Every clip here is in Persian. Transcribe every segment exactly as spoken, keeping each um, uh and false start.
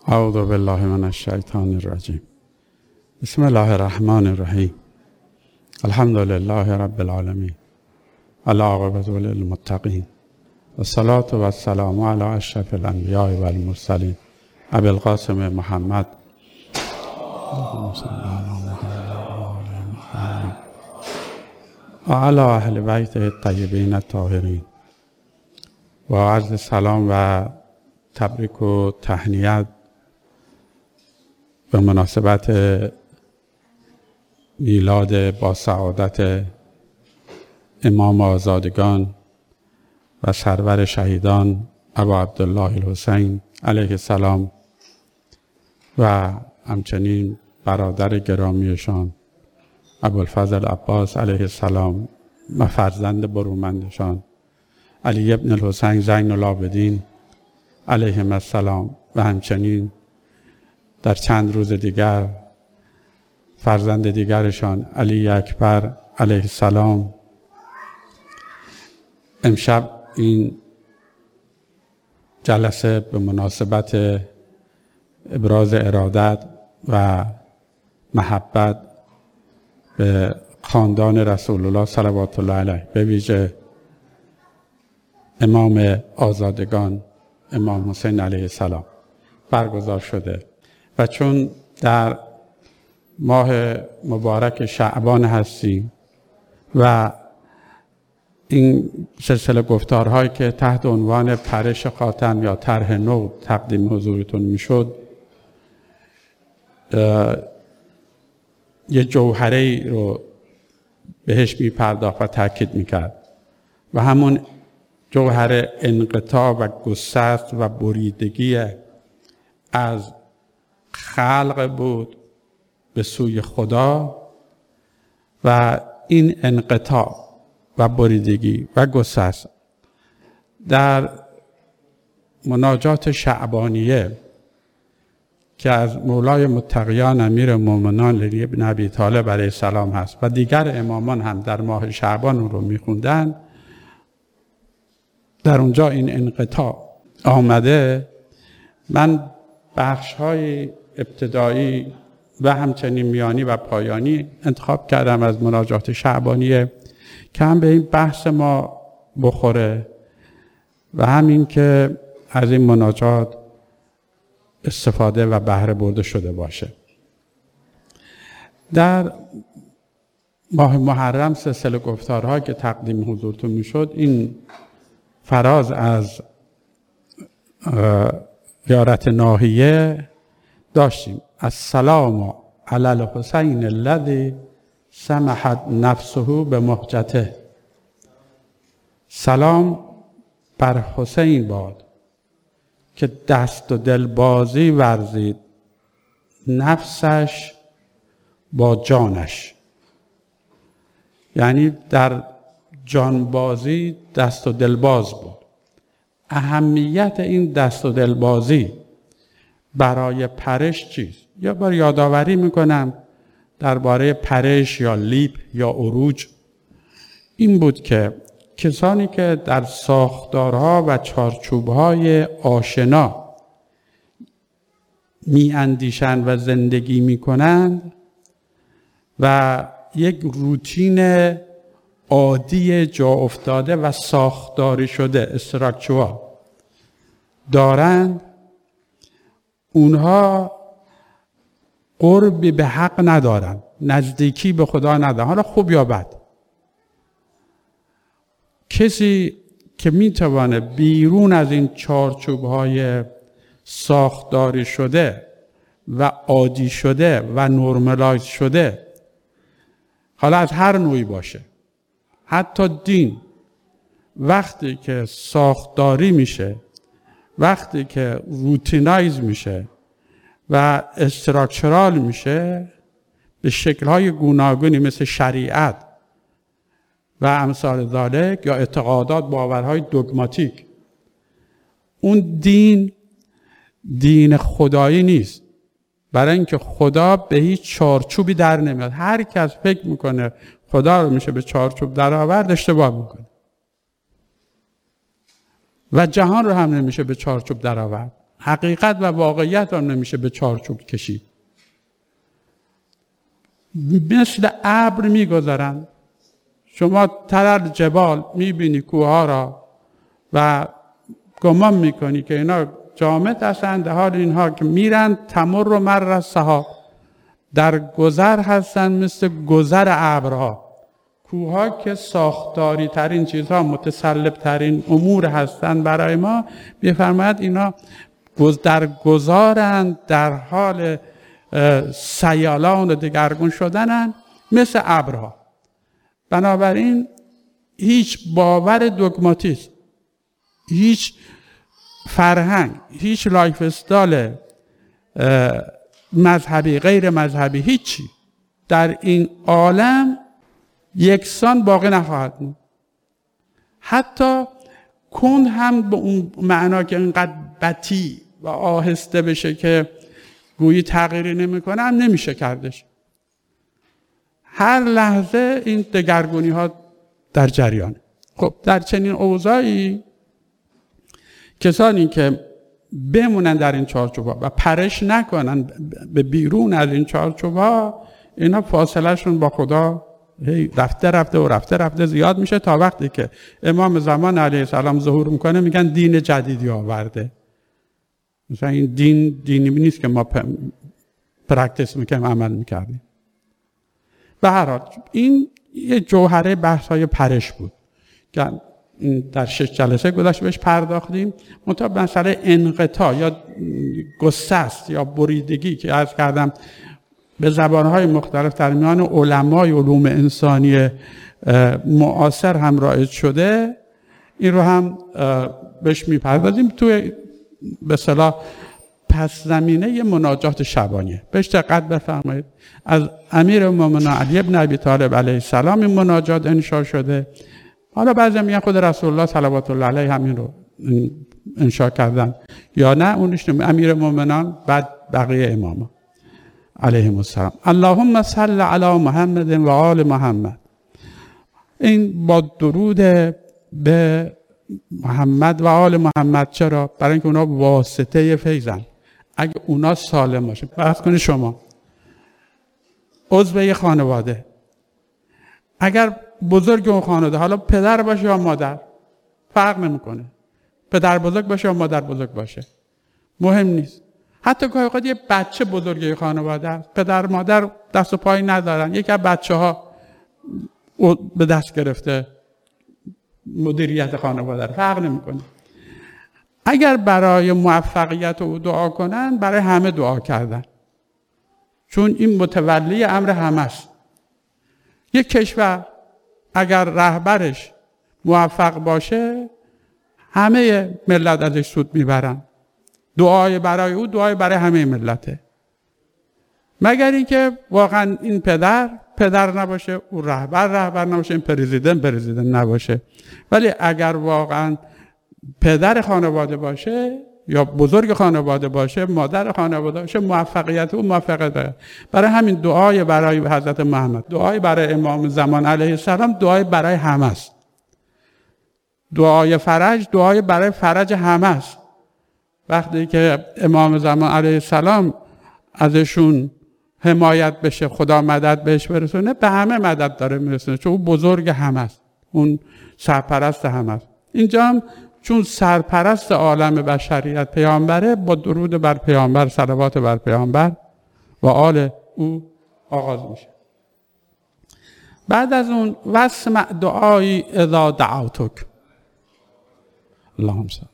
اعوذ بالله من الشیطان الرجیم. بسم الله الرحمن الرحیم. الحمد لله رب العالمین. العاقبة للمتقین. والصلاة والسلام علی اشرف الانبیاء والمرسلین ابی القاسم محمد و علی اهل بیته الطیبین الطاهرین. و عرض سلام و تبریک و تهنیت به مناسبت میلاد با سعادت امام آزادگان و سرور شهیدان ابا عبدالله الحسین علیه السلام و همچنین برادر گرامیشان ابوالفضل عباس علیه السلام و فرزند برومندشان علی ابن الحسین زین العابدین علیهم السلام و همچنین در چند روز دیگر فرزند دیگرشان علی اکبر علیه السلام. امشب این جلسه به مناسبت ابراز ارادت و محبت به خاندان رسول الله صلوات الله علیه، به ویژه امام آزادگان امام حسین علیه السلام برگزار شده و چون در ماه مبارک شعبان هستیم و این سلسله گفتارهایی که تحت عنوان پرش خاتم یا طرح نو تقدیم حضورتون میشد یه جوهره رو بهش میپرداخت و تاکید میکرد و همون جوهر انقطاع و گسست و بریدگی از خلق بود به سوی خدا و این انقطاع و بریدگی و گسست در مناجات شعبانیه که از مولای متقیان امیر مومنان علی بن ابی طالب علیه السلام هست و دیگر امامان هم در ماه شعبان اون رو میخوندن، در اونجا این انقطاع آمده. من بخش های ابتدایی و همچنین میانی و پایانی انتخاب کردم از مناجات شعبانیه که هم به این بحث ما بخوره و همین که از این مناجات استفاده و بهره برده شده باشه. در ماه محرم سلسله گفتارها که تقدیم حضورتون میشد، این فراز از زیارت ناحیه داشتیم: السلام علی الحسین الذی سمحت نفسه به مهجته. سلام بر حسین باد که دست و دل بازی ورزید نفسش با جانش، یعنی در جانبازی دست و دلباز بود. اهمیت این دست و دلبازی برای پرش چیست؟ یا بار یادآوری میکنم درباره پرش یا لیپ یا عروج. این بود که کسانی که در ساختارها و چارچوبهای آشنا میاندیشند و زندگی میکنند و یک روتین عادی جا افتاده و ساختاری شده استراکچوال دارند، اونها قربی به حق ندارند، نزدیکی به خدا ندارند، حالا خوب یا بد. کسی که میتوانه بیرون از این چارچوب‌های ساختاری شده و عادی شده و نورمالایز شده، حالا از هر نوعی باشه، حتی دین، وقتی که ساختاری میشه، وقتی که روتینایز میشه و استراکچرال میشه به شکل‌های گوناگونی مثل شریعت و امثال ذالک یا اعتقادات، باورهای دوگماتیک، اون دین دین خدایی نیست، برای اینکه خدا به هیچ چارچوبی در نمیاد. هر کس فکر میکنه خدا رو میشه به چارچوب در آورد، اشتباه میکنه. و جهان رو هم نمیشه به چارچوب در آورد. حقیقت و واقعیت هم نمیشه به چارچوب کشید. مثل ابر میگذرن. شما تر جبال میبینی کوها را و گمان میکنی که اینا جامد هستند، در حال اینها که میرن تمر و مر از سحاب، در گذر هستن مثل گذر ابرها. کوها که ساختاری ترین چیزها، متسلب ترین امور هستند برای ما، بفرماید اینا در گذارند، در حال سیالان و دگرگون شدنن مثل ابرها. بنابراین هیچ باور دوگماتیسم، هیچ فرهنگ، هیچ لایف استایل مذهبی، غیر مذهبی، هیچی در این عالم یکسان باقی نخواهد بود. حتی کند هم به اون معنا که اینقدر بطیء و آهسته بشه که گویی تغییری نمیکنه هم نمیشه کردش. هر لحظه این دگرگونی ها در جریانه. خب در چنین اوضاعی کسانی که بمونن در این چارچوب‌ها و پرش نکنن به بیرون از این چارچوب‌ها، اینا فاصله شون با خدا هی رفته رفته و رفته رفته زیاد میشه تا وقتی که امام زمان علیه السلام ظهور میکنه میگن دین جدیدی آورده. مثلا این دین دینی نیست که ما پرکتیس میکنیم، عمل میکردیم. به هر حال این یه جوهره بحث‌های پرش بود که در شش جلسه گذشته بهش پرداختیم. منتها مسئله انقطاع یا گسست یا بریدگی که عرض کردم به زبانهای مختلف در میان علمای علوم انسانی معاصر هم رایج شده، این رو هم بهش میپردازیم توی به اصطلاح پس زمینه مناجات شبانیه. بهش دقت بفرمایید. از امیرالمومنین علی بن ابی طالب علیه السلام این مناجات انشا شده. حالا بعضی میگن خود رسول الله صلوات الله علیه همین رو انشا کردن یا نه، اونش امیرالمومنین بعد بقیه اماما علیهم السلام. اللهم صل علی محمد و آل محمد. این با درود به محمد و آل محمد. چرا؟ برای اینکه اونا واسطه فیضن. اگه اونا سالم باشه، فرض کنید شما عضو خانواده، اگر بزرگ اون خانواده، حالا پدر باشه یا مادر، فرق نمیکنه، پدر بزرگ باشه یا مادر بزرگ باشه، مهم نیست. حتی گاهی اوقات یه بچه بزرگی خانواده است، پدر مادر دست و پایی ندارن، یکی از بچه ها به دست گرفته مدیریت خانواده، فرق نمیکنه. اگر برای موفقیت او دعا کنن، برای همه دعا کردن، چون این متولی امر همه است. یک کشور اگر رهبرش موفق باشه، همه ملت ازش سود میبرن. دعای برای او دعای برای همه ملته. مگر اینکه واقعا این پدر پدر نباشه، او رهبر رهبر نباشه، این پرزیدنت پرزیدنت نباشه. ولی اگر واقعا پدر خانواده باشه یا بزرگ خانواده باشه، مادر خانواده باشه، موفقیت او موفقیت داره. برای همین دعای برای حضرت محمد، دعای برای امام زمان علیه السلام، دعای برای همه است. دعای فرج، دعای برای فرج همه است. وقتی که امام زمان علیه السلام ازشون حمایت بشه، خدا مدد بهش برسونه، به همه مدد داره میرسونه، چون اون بزرگ همه است، اون سرپرست همه است. اینجا هم چون سرپرست عالم بشریت پیامبره، با درود بر پیامبر، صلوات بر پیامبر و آل او آغاز میشه. بعد از اون واسمع دعایی اذا دعوتک، اللهم صل.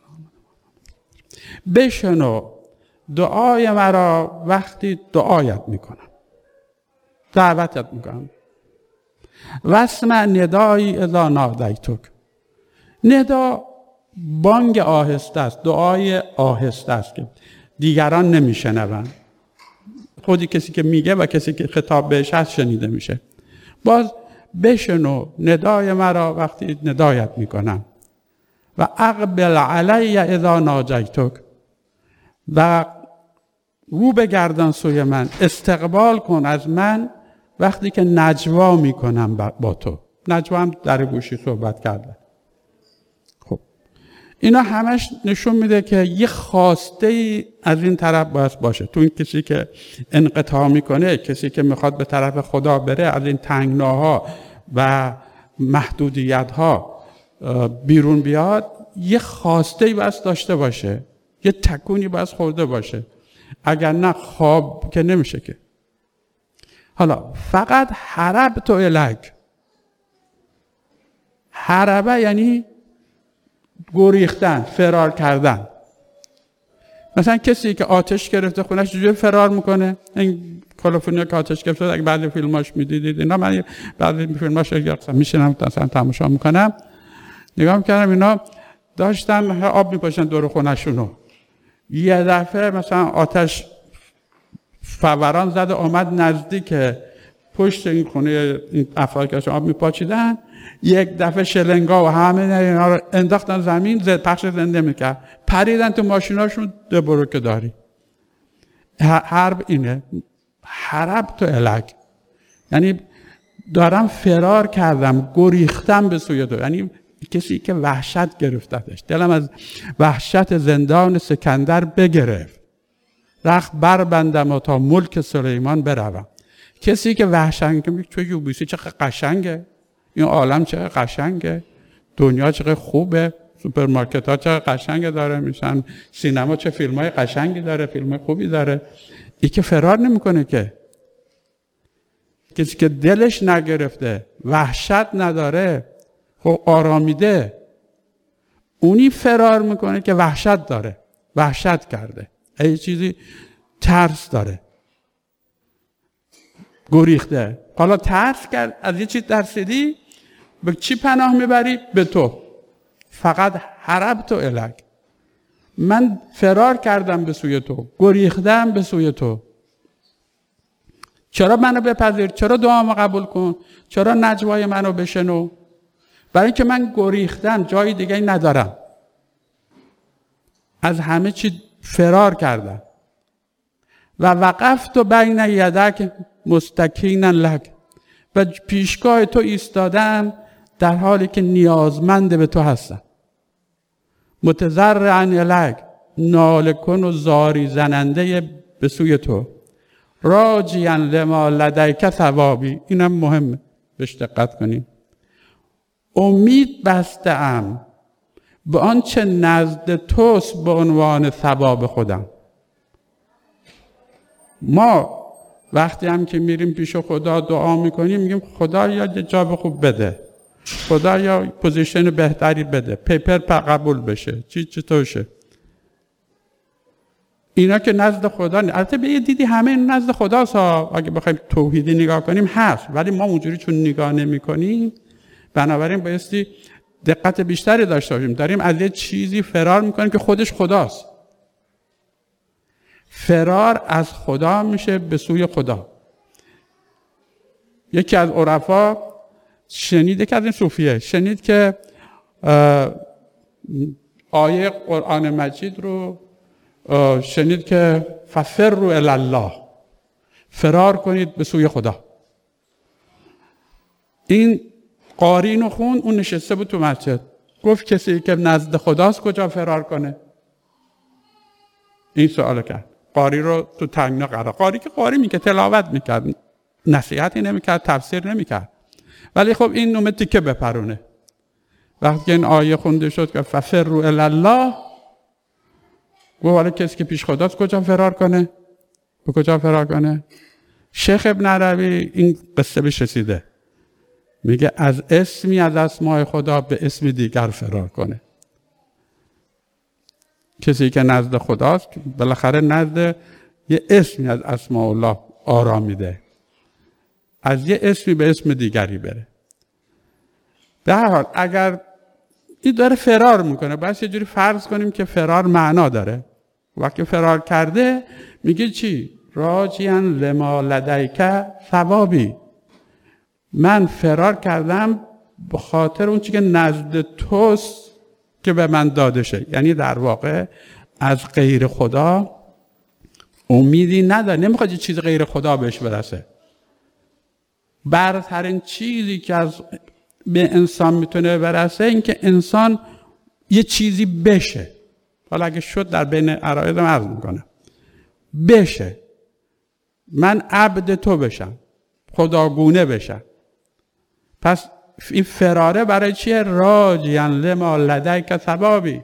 بشنو دعای مرا وقتی دعایت میکنم، دعوتت میکنم. واسمع ندایی اذا نادیتک. ندا بانگ آهسته است، دعای آهسته است که دیگران نمیشنوند. خودی کسی که میگه و کسی که خطاب بهش هست شنیده میشه. باز بشنو ندای مرا وقتی ندایت میکنم. و اقبل علی اذا ناجیتک. و رو بگردان سوی من، استقبال کن از من وقتی که نجوا میکنم با تو. نجوا هم در گوشی صحبت کردن. خب اینا همش نشون میده که یه خواسته ای از این طرف باید باشه. تو این کسی که انقطاع میکنه، کسی که میخواد به طرف خدا بره، از این تنگناها و محدودیت‌ها بیرون بیاد، یه خواسته ای باید داشته باشه، یه تکونی باید خورده باشه. اگر نه خواب که نمیشه که. حالا فقط هرب تو الک. هربه یعنی گریختن، فرار کردن. مثلا کسی که آتش گرفته خونش چجوری فرار میکنه؟ این کالیفرنیا که آتش گرفته، اگه بعد فیلماش میدیدید اینا، من بعد فیلماش میشینم مثلا تماشا میکنم، نگاه میکردم اینا داشتن آب میپاشن دور خونشونو. یه دفعه مثلا آتش فوران زده آمد نزدیک پشت این خونه این افراد که آب میپاچیدن، یک دفعه شلنگا و همه اینا رو انداختن زمین، زد پخش زنده میکرد، پریدن تو ماشیناشون، ده برو که داری. حرب اینه، حرب تو الک، یعنی دارم فرار کردم، گریختم به سوی تو. یعنی کسی که وحشت گرفتتش، دلم از وحشت زندان سکندر بگرفت، رخت بربندم و تا ملک سلیمان بروم. کسی که وحشت که توی یوبیسی چقدر قشنگه، این عالم چقدر قشنگه، دنیا چقدر خوبه، سوپرمارکت ها چقدر قشنگ داره میشن، سینما چه فیلم های قشنگی داره، فیلم خوبی داره. ای که فرار نمیکنه که. کسی که دلش نگرفته، وحشت نداره، خب آرامیده، اونی فرار میکنه که وحشت داره، وحشت کرده، یه چیزی ترس داره، گریخته. حالا ترس کرد، از یه چیز ترسیدی، به چی پناه میبری؟ به تو. فقط هرب تو الک، من فرار کردم به سوی تو، گریختم به سوی تو. چرا منو بپذیر؟ چرا دعامو قبول کن؟ چرا نجوای منو بشنو؟ برای اینکه من گریختم، جای دیگه ندارم، از همه چی فرار کردم. و وقفت و بین یدک مستکینا لک، و پیشگاه تو ایستادم در حالی که نیازمند به تو هستم. متضرعا الیک، ناله کن و زاری زننده به سوی تو. راجیا لما لدیک ثوابی، اینم مهمه بهش دقت کنیم. امید بسته‌ام به آنچه نزد توست به عنوان ثواب خودم. ما وقتی هم که میریم پیش خدا دعا میکنیم، میگیم خدا یا جواب خوب بده، خدا یا پوزیشن بهتری بده، پیپر قبول بشه، چی چطورشه. اینا که نزد خدا نه. البته به یه دیدی همه این نزد خداست ها، اگه بخوایم توحیدی نگاه کنیم هست، ولی ما اونجوری چون نگاه نمی کنیم، بنابراین بایستی دقت بیشتری داشته باشیم. داریم از یه چیزی فرار میکنیم که خودش خداست. فرار از خدا میشه به سوی خدا. یکی از عرفا شنید، یکی از این صوفیه شنید که آیه قرآن مجید رو شنید که ففروا الی الله، فرار کنید به سوی خدا. این قاری اینو خون، اون نشسته بود تو مسجد، گفت کسی که نزد خداست کجا فرار کنه؟ این سوال کرد. قاری رو تو تنگنا قرار، قاری که قاری میگه تلاوت میکرد، نصیحتی نمیکرد، تفسیر نمیکرد، ولی خب این نومه تیکه بپرونه. وقتی که این آیه خونده شد که ففروا الی الله، گفت حالا کسی که پیش خداست کجا فرار کنه؟ به کجا فرار کنه؟ شیخ ابن عربی این قصه بهش رسیده، میگه از اسمی از اسماء خدا به اسم دیگر فرار کنه. کسی که نزد خداست بالاخره نزد یه اسمی از اسماء الله آرامیده، از یه اسمی به اسم دیگری بره. به هر حال اگر این داره فرار میکنه، بس یه جوری فرض کنیم که فرار معنا داره. وقتی فرار کرده میگه چی؟ راجیا لما لدیک ثوابی، من فرار کردم به خاطر اون چی که نزد توست که به من داده شه. یعنی در واقع از غیر خدا امیدی نداره، نمیخواد یه چیز غیر خدا بهش برسه. برترین چیزی که از به انسان میتونه برسه این که انسان یه چیزی بشه، حالا اگه شد در بین عرایضم عرض میکنم، بشه من عبد تو بشم، خداگونه بشم. پس این فراره برای چیه؟ راجیان لما لدیک ثوابی،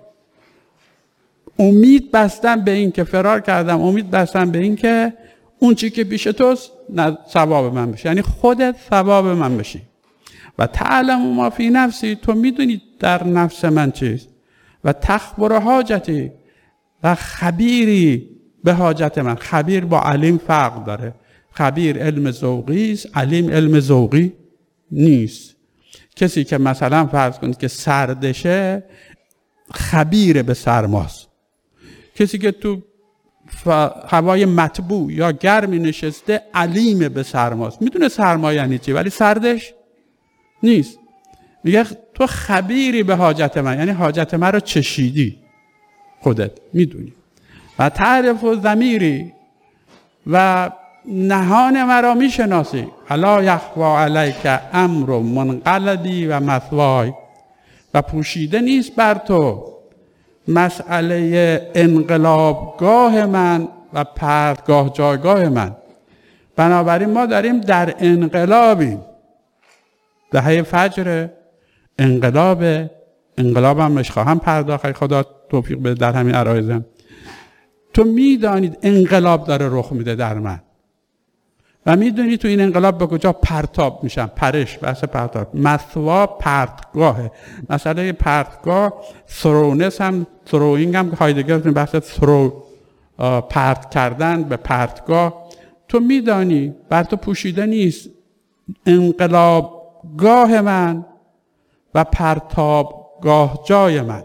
امید بستم به این که فرار کردم، امید بستم به این که اون چی که پیش توست ثواب من بشه، یعنی خودت ثواب من بشی. و تعلم ما فی نفسی، تو میدونی در نفس من چیست، و تخبر حاجتی، و خبیری به حاجت من. خبیر با علیم فرق داره، خبیر علم ذوقی است، علیم علم ذوقی نیست. کسی که مثلا فرض کنید که سردشه خبیر به سرماست، کسی که تو هوای مطبوع یا گرمی نشسته علیم به سرماست، میدونه سرما یعنی چی ولی سردش نیست. میگه تو خبیری به حاجت من، یعنی حاجت من رو چشیدی، خودت میدونی. و تعرف و ضمیری، و نهان مرا میشناسی. الا یخفا علیک امر منقلبی و مثوای، و پوشیده نیست بر تو مسئله انقلابگاه من و پرتگاه جایگاه من. بنابراین ما داریم در انقلابیم، دهه فجر انقلاب، انقلابم مش خواهم پرداخت، خدا توفیق بده در همین عرایزم. تو میدانید انقلاب داره رخ میده در من، و میدونی تو این انقلاب به کجا پرتاب میشم، پرش، بحث پرتاب، مثوا پرتگاهه. مسئله پرتگاه ثرونس هم، ثروینگ هم که هایدگر بحث ثرو پرت کردن به پرتگاه. تو میدانی بر تو پوشیده نیست انقلابگاه من و پرتابگاه جای من.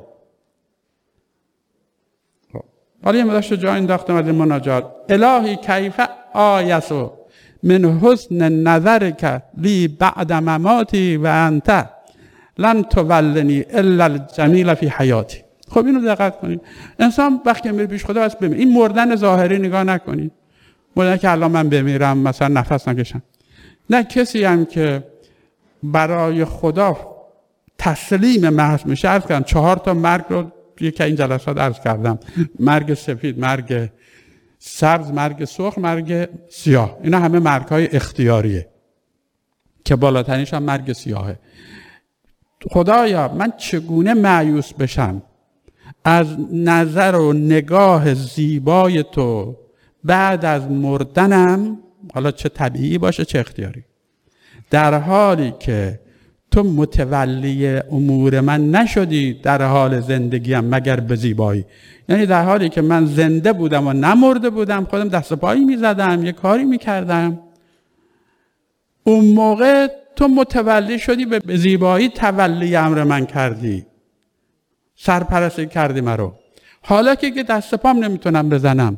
حالا یه مداشت جا انداختم از این مناجات. الهی کیف آیسو من حسن نظرک لی بعد مماتی و انت لن تولنی الا الجمیل فی حیاتی. خب اینو دقت کنید. انسان وقتی میره پیش خدا واسه بمیر، این مردن ظاهری نگاه نکنید، مردن که الان من بمیرم مثلا نفس نکشم، نه، کسی هم که برای خدا تسلیم محض میشه. عرض کردم چهار تا مرگ رو یکی این جلسات عرض کردم، مرگ سفید، مرگ سبز، مرگ سرخ، مرگ سیاه. اینا همه مرگ های اختیاریه که بالاترینش هم مرگ سیاهه. خدایا من چگونه مایوس بشم از نظر و نگاه زیبای تو بعد از مردنم، حالا چه طبیعی باشه چه اختیاری، در حالی که تو متولی امور من نشدی در حال زندگیم مگر به زیبایی. یعنی در حالی که من زنده بودم و نمرده بودم، خودم دست پایی میزدم، یه کاری میکردم، اون موقع تو متولی شدی، به زیبایی تولی امر من کردی، سرپرستی کردی مرا. حالا که دست پام نمیتونم بزنم،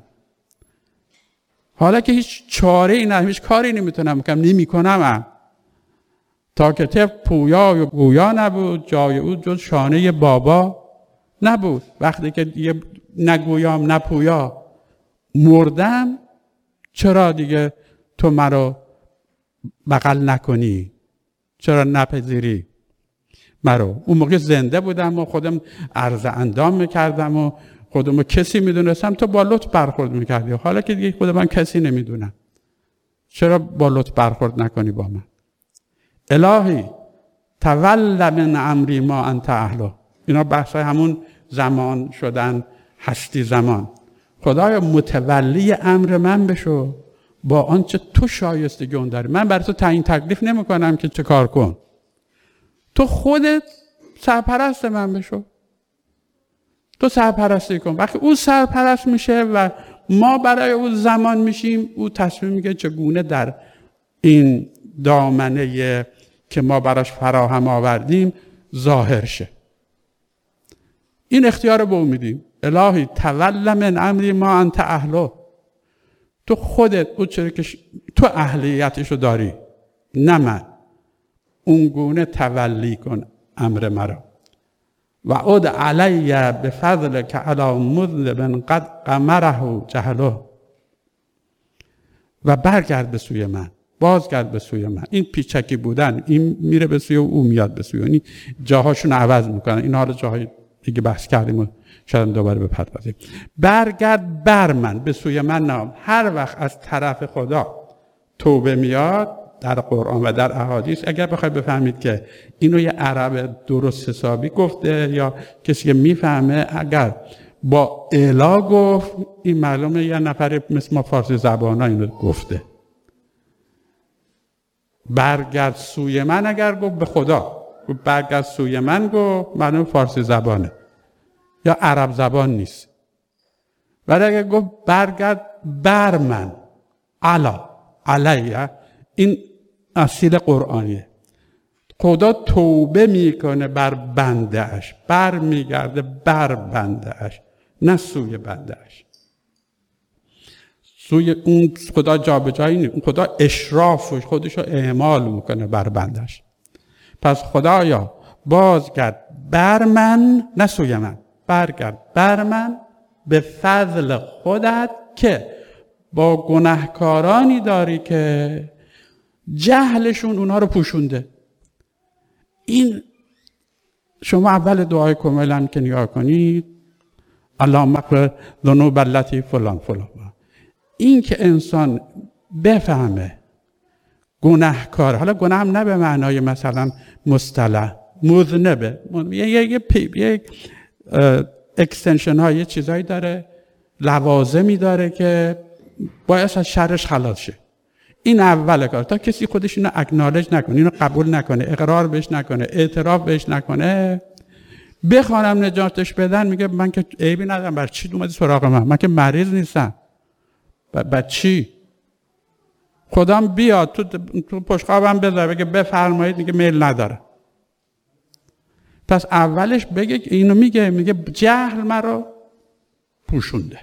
حالا که هیچ چاره ای نه، هیچ کاری نمیتونم بکنم، نمیکنم. تا که طفل پویا و گویا نبود، جای او جز شانه بابا نبود. وقتی که یه نگویام نپویا مردم، چرا دیگه تو مرا بغل نکنی؟ چرا نپذیری مرا؟ اون موقع زنده بودم و خودم عرض اندام میکردم و خودم کسی میدونستم، تو با لطف برخورد میکردی. حالا که دیگه خود من کسی نمیدونم، چرا با لطف برخورد نکنی با من؟ الهی تول من امری ما انت اهله. اینا بحث همون زمان شدن، هستی زمان. خدایا متولی امر من بشو با آنچه تو شایستگی اون داری. من برای تو تعیین تکلیف نمی کنم که چه کار کن، تو خودت سرپرست من بشو، تو سرپرستی کن. وقتی او سرپرست میشه و ما برای او زمان میشیم، او تصمیم میگه چگونه در این دامنه که ما براش فراهم آوردیم ظاهر شه. این اختیار رو به او میدیم. الهی تول من امری ما انت اهله. تو خودت او چرا که تو اهلیتشو داری، نه من. اون گونه تولی کن امر مرا. و عد علی بفضل که علی مذنب قد قمره جهله. و برگرد به سوی من، بازگرد به سوی من. این پیچکی بودن، این میره به سوی او میاد به سوی، این جاهاشون عوض میکنن. این حالا جاهای دیگه بحث کردیم و شاید دوباره بپردازیم. برگرد بر من، به سوی من نام. هر وقت از طرف خدا توبه میاد در قرآن و در احادیث، اگر بخواید بفهمید که اینو یه عرب درست حسابی گفته یا کسی که میفهمه، اگر با الا گفت، این معلومه یه نفر مثل ما فارسی زبان ها اینو گفته. برگرد سوی من اگر گفت به خدا، برگرد سوی من گفت معلومه فارسی زبانه یا عرب زبان نیست. ولی اگر گفت برگرد بر من، علا علیه، این اصیل قرآنیه. خدا توبه میکنه بر بنده اش، بر میگرده بر بنده اش، نه سوی بنده اش. سوی اون خدا جا به جایی نیست، اون خدا اشراف خودشو اعمال میکنه بر بنده اش. پس خدایا بازگرد بر من، نه سوی من، برگرد بر من به فضل خودت که با گناهکارانی داری که جهلشون اونها رو پوشونده. این شما اول دعای کاملا که نگاه کنید، اللهم اغفر ذنوب التي فلان فلان، این که انسان بفهمه گناهکار، حالا گناه هم نه به معنای مثلا مصطلح مذنبه، یک یک اکستنشن ها، یه چیزایی داره، لوازمی داره که باید از شرش خلاص شه. این اول کار. تا کسی خودش اینو اکنالج نکنه، اینو قبول نکنه، اقرار بهش نکنه، اعتراف بهش نکنه، بخوانم نجاتش بدن، میگه من که عیبی ندارم، بر چی اومدی سراغ من؟ من که مریض نیستم. بر چی؟ خدام بیاد تو تو پشتخوابم بذار بگه بفرمایید، میگه میل نداره. پس اولش بگه، اینو میگه میگه جهل مرا پوشونده.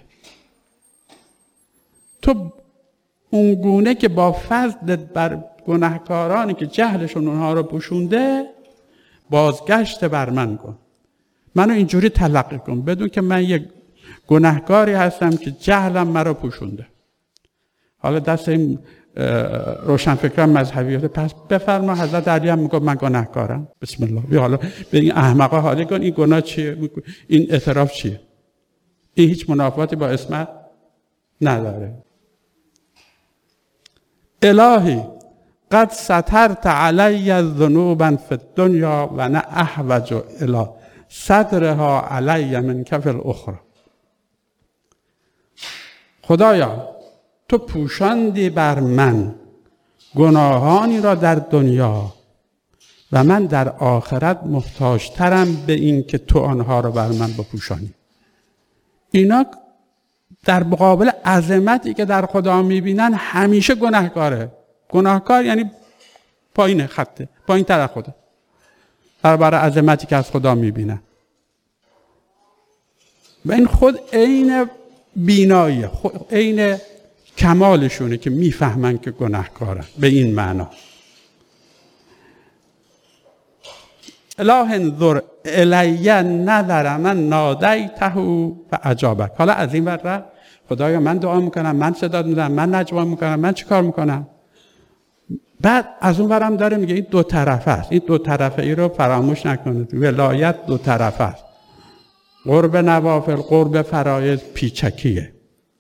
تو اونگونه که با فضل بر گناهکارانی که جهلشون اونها رو پوشونده بازگشت بر من کن، منو اینجوری تلقی کن، بدون که من یک گناهکاری هستم که جهلم مرا پوشونده. حالا دست این روشنفکران مذهبیات، پس بفرما حضرت علی هم میگه من گناهکارم، بسم الله، بیا حالا به این احمقا حالی کن این گناه چیه، این اعتراف چیه. این هیچ منافاتی با اسمت نداره. الهی قد سترت علی ذنوبا فی الدنیا و نه احوج الی سترها علی من کف الاخرى. خدایا تو پوشاندی بر من گناهانی را در دنیا و من در آخرت محتاجترم به این که تو آنها را بر من بپوشانی. اینا در مقابل عظمتی که در خدا میبینن همیشه گناهکاره. گناهکار یعنی پایین خطه، پایین تر از خدا، برابر عظمتی که از خدا میبینن. و این خود عین بیناییه، عین کمالشونه که میفهمن که گناهکارن. به این معنا اله انظر الی نظر من نادیته و اجابک. حالا از این ور خدایا من دعا میکنم، من صدا میزنم، من نجوا میکنم، من چی کار میکنم؟ بعد از اون ورم داره میگه این دو طرفه است. این دو طرفه ای رو فراموش نکنید. ولایت دو طرفه است. قرب نوافل، قرب فرایض پیچکیه.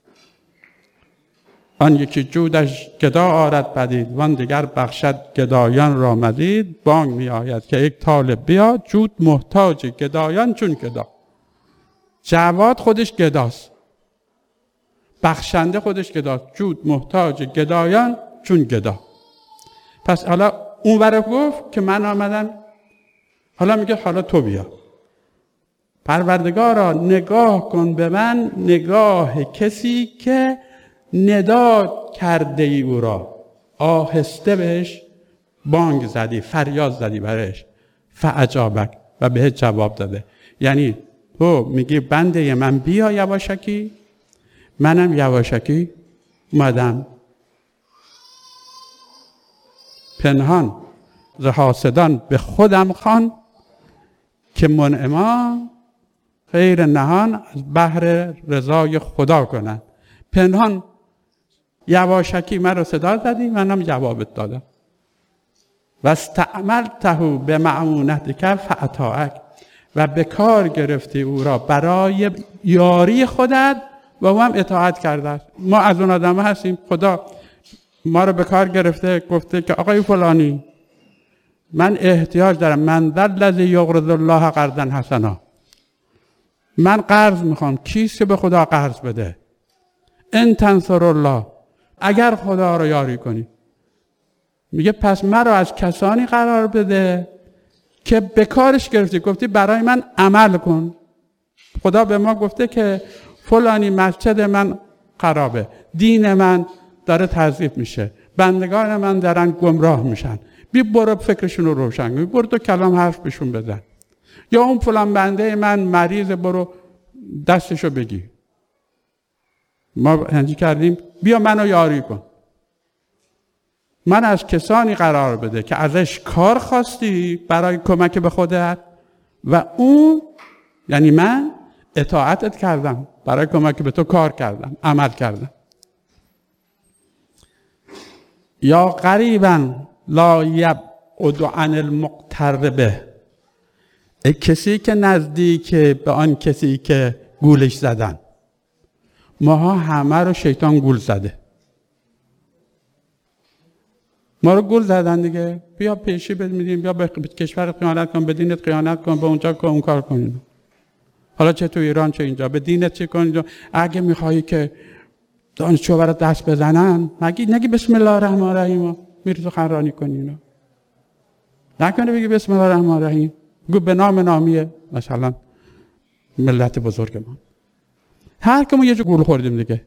آن یکی جودش گدا آرد بدید، وان دیگر بخشد گدایان را مزید. بانگ می آید که یک طالب بیاد، جود محتاج گدایان چون گدا. جواد خودش گداست، بخشنده خودش گداست، جود محتاج گدایان چون گدا. پس حالا اون ور گفت که من آمدم، حالا میگه حالا تو بیا. پروردگارا نگاه کن به من نگاه کسی که ندا کرده ای او را، آهسته بهش بانگ زدی، فریاد زدی برش، فاجابک، و بهش جواب داده. یعنی تو میگی بنده من بیا یواشکی، منم یواشکی اومدم. پنهان ز حاسدان به خودم خوان، که منعمان خیر نهان از بحر رضای خدا کنند. پنهان یواشکی من رو صدا زدی، منم جوابت دادم. و استعملته به معونتک فاطاعک، و به کار گرفتی او را برای یاری خودت و او هم اطاعت کرده است. ما از اون آدم هستیم خدا ما رو به کار گرفته، گفته که آقای فلانی من احتیاج دارم، من ذا الذی یقرض الله قرضا حسنا، من قرض میخوام، کیست که به خدا قرض بده؟ ان تنصر الله، اگر خدا رو یاری کنی. میگه پس مرا از کسانی قرار بده که به کارش گرفتی، گفتی برای من عمل کن. خدا به ما گفته که فلانی مسجد من خرابه، دین من داره تضعیف میشه، بندگان من دارن گمراه میشن، بی برو فکرشون رو روشن کن، برو تو کلام حرف بهشون بزن. یا اون فلان بنده من مریض، برو دستشو بگی. ما هنجی کردیم بیا منو یاری کن، من از کسانی قرار بده که ازش کار خواستی برای کمک به خودت و اون یعنی من اطاعتت کردم، برای کمک به تو کار کردم، عمل کردم. یا قریبا لا یبعد عن المقتربه، کسی که نزدیک به آن کسی که گولش زدن. ماها همه رو شیطان گول زده، ما رو گول زدن دیگه، بیا پیشی بد میدیم، بیا به کشور خیانت کن، به دینت خیانت کن، به اونجا کن، اون کار کن. حالا چه تو ایران چه اینجا، به دینت چه کن اینجا. اگه میخوایی که دانشجو برات دست بزنن، نگی نگی بسم الله الرحمن الرحیم، میری تو خرانی کنی اینا. نکنه بگی بسم الله الرحمن الرحیم، گو به نام نامیه مثلا ملت بزرگ ما. هر کمون یه جو گول خوردیم دیگه.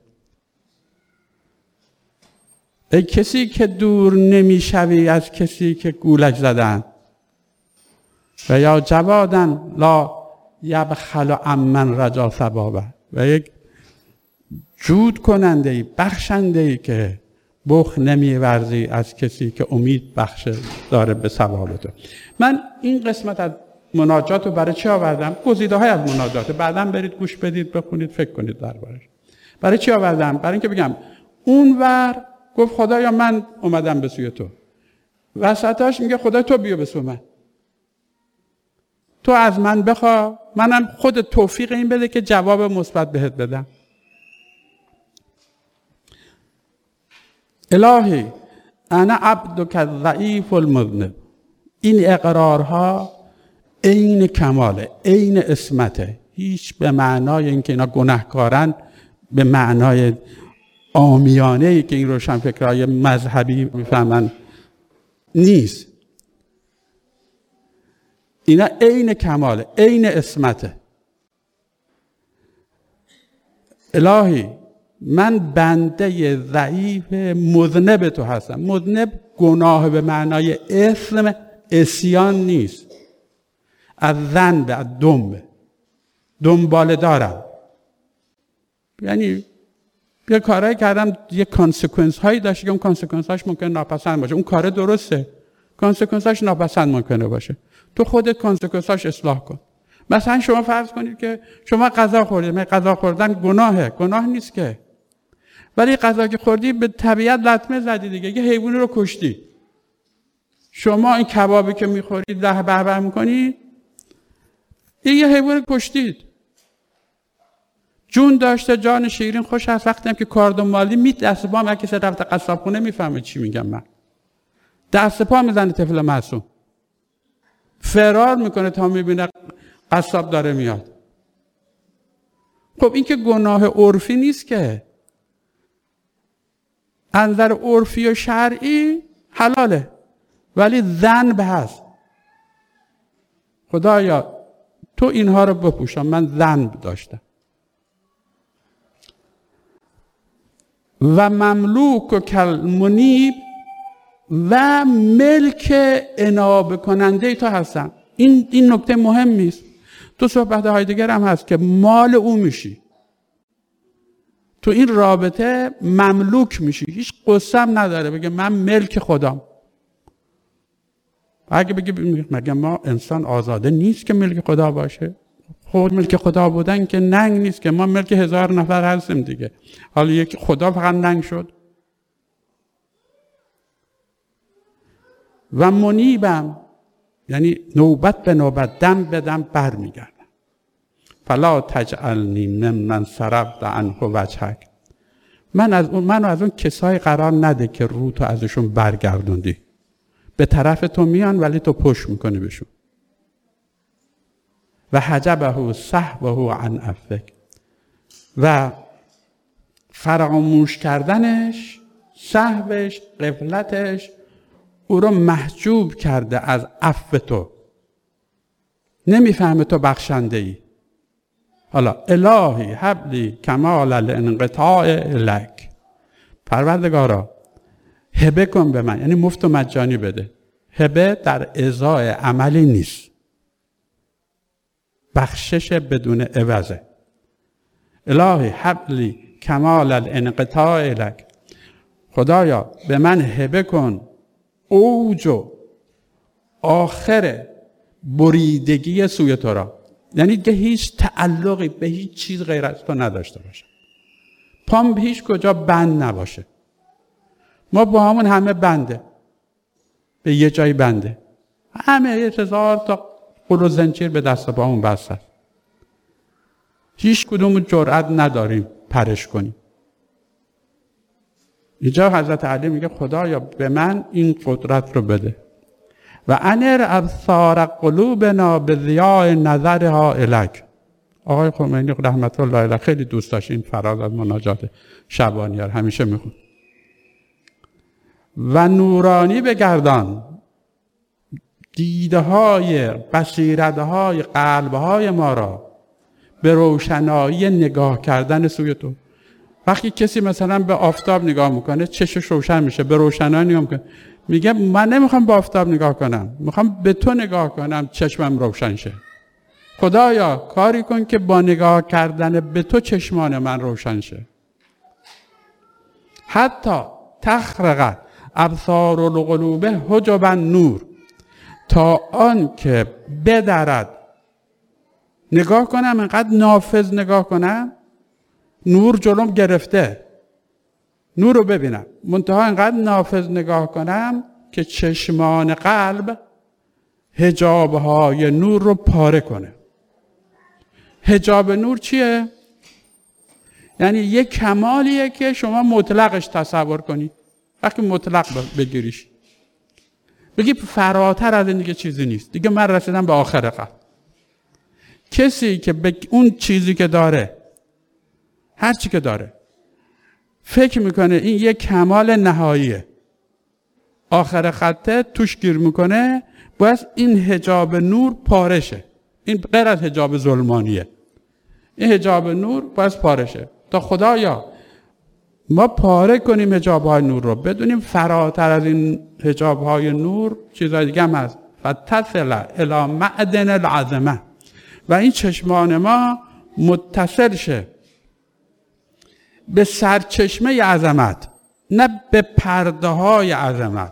ای کسی که دور نمیشوی از کسی که گولش زدن. و یا جوادن لا یبخل عمن رجا ثوابه، و یک جود کننده ای، بخشنده ای که بخل نمیورزی از کسی که امید بخش داره به ثواب تو. من این قسمت از مناجات رو برای چی آوردم؟ گزیده های از مناجات، بعداً برید گوش بدید، بخونید، فکر کنید دربارش. برای چی آوردم؟ برای اینکه بگم اونور گفت خدایا من اومدم به سوی تو، وسطاش میگه خدا تو بیا به سوی من، تو از من بخوا، منم خود توفیق این بده که جواب مثبت بهت بدم. الهی انا عبدک الضعیف المذنب. این اقرارها عین کماله، عین عصمته، هیچ به معنای اینکه اینا گناهکارن به معنای عامیانه ای که این روشنفکرهای مذهبی میفهمن نیست. اینا عین کماله، عین عصمته. الهی من بنده ضعیف مذنب تو هستم. مذنب گناه به معنای اثم، عصیان نیست، از ذنب، از دنب، دنبال دارم، یعنی یه کارایی کردم یه کانسیکوئنس هایی داشته که اون کانسیکوئنس هاش ممکن ناپسند باشه. اون کار درسته، کانسیکوئنس هاش ناپسند ممکنه باشه، تو خودت کانسیکوئنس هاش اصلاح کن. مثلا شما فرض کنید که شما غذا خوردید، من غذا خوردن گناهه، گناه نیست که، ولی غذا که خوردی به طبیعت لطمه زدی دیگه، یه حیوانی رو کشتی. شما این کبابی که میخورید ده به به میکنید، یه حیوان کشتید، جون داشته، جان شیرین خوش هست. وقتی هم که کاردون مالی می دست پا هم کسی رفته قصاب خونه میفهمه چی میگم من، دست پا میزنه طفل معصوم، فرار میکنه تا میبینه قصاب داره میاد. خب این که گناه عرفی نیست که، از نظر عرفی و شرعی حلاله، ولی ذنب هست. خدایا تو اینها رو بپوشان، من ذنب داشتم. و مملوک و کل منیب، و ملک انابه کننده تو هستم. این این نکته مهمی است. تو صحبت های دیگر هم هست که مال او میشی، تو این رابطه مملوک میشی، هیچ قصم نداره بگه من ملک خدام. اگه بگه مگه ما انسان آزاده نیست که ملک خدا باشه؟ خود ملک خدا بودن که ننگ نیست که، ما ملک هزار نفر هستیم دیگه، حالا یک خدا فقط ننگ شد. و منیبم، یعنی نوبت به نوبت، دم به دم بر میگردم. فلا تجعلنی ممن صرفت عنه وجهک، من از اون منو از اون کسایی قرار نده که رو تو ازشون برگردوندی. به طرف تو میان ولی تو پشت میکنی بهشون. و حجبه سهوه عن عفوک، و فراموش کردنش، سهوش، غفلتش او رو محجوب کرده از عفو تو. نمیفهمه تو بخشنده ای. حالا الهی حبلی کمال الانقطاع الک، پروردگارا هبه کن به من، یعنی مفت و مجانی بده. هبه در ازای عملی نیست، بخشش بدون عوضه. الهی حبلی کمال الانقطاع الک، خدایا به من هبه کن اوج و آخر بریدگی سوی تو را، یعنی که هیچ تعلقی به هیچ چیز غیر از تو نداشته باشه، پام به هیچ کجا بند نباشه. ما با همون همه بنده، به یه جایی بنده، همه یه هزار تا قل و زنجیر به دست پامون بسته، هیچ کدوم جرأت نداریم پرش کنیم. اینجا حضرت علی میگه خدایا به من این قدرت رو بده. و انر ابصار قلوبنا به ضیاء نظرها الک. آقای خمینی رحمت الله علیه خیلی دوست داشت این فراز از مناجات شبانیار، همیشه میخون. و نورانی بگردان دیده های بصیرت های قلب های ما را به روشنایی نگاه کردن سوی تو. وقتی کسی مثلا به آفتاب نگاه میکنه چشش روشن میشه، به روشنایی نگاه میکنه، میگه من نمیخوام به آفتاب نگاه کنم، میخوام به تو نگاه کنم چشمم روشن شه. خدایا کاری کن که با نگاه کردن به تو چشمان من روشن شه. حتی تخرق ابصار القلوب حجبا نور، تا آن که بدرد، نگاه کنم انقدر نافذ نگاه کنم، نور جلوم گرفته، نور رو ببینم، منتها انقدر نافذ نگاه کنم که چشمان قلب حجابهای نور رو پاره کنه. حجاب نور چیه؟ یعنی یک کمالیه که شما مطلقش تصور کنی. وقتی مطلق بگیریش بگی فراتر از این دیگه چیزی نیست، دیگه من رسیدم به آخر قلب. کسی که به اون چیزی که داره، هر چی که داره، فکر میکنه این یک کمال نهاییه، آخر خطه توش گیر میکنه، باید این حجاب نور پارشه. این غیر از حجاب ظلمانیه، این حجاب نور باید پارشه. تا خدایا ما پاره کنیم حجابهای نور رو، بدونیم فراتر از این حجابهای نور چیزهای دیگه هم هست. فتصل الی معدن العظمه، و این چشمان ما متصل شه به سرچشمه عظمت، نه به پرده های عظمت.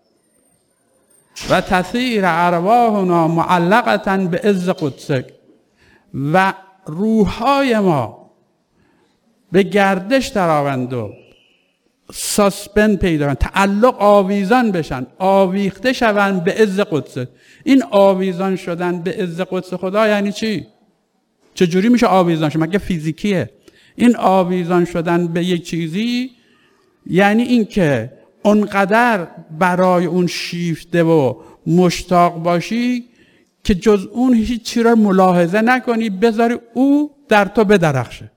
و تسیر ارواحنا معلقتا به عز قدسک، و روحهای ما به گردش درآوند و ساسپن پیدا کنند، تعلق آویزان بشن، آویخته شوند به عز قدسک. این آویزان شدن به عز قدس خدا یعنی چی؟ چجوری میشه آویزان شدن؟ مگه فیزیکیه؟ این آویزان شدن به یک چیزی یعنی این که اونقدر برای اون شیفته و مشتاق باشی که جز اون هیچ چیزی را ملاحظه نکنی، بذاری او در تو بدرخشه.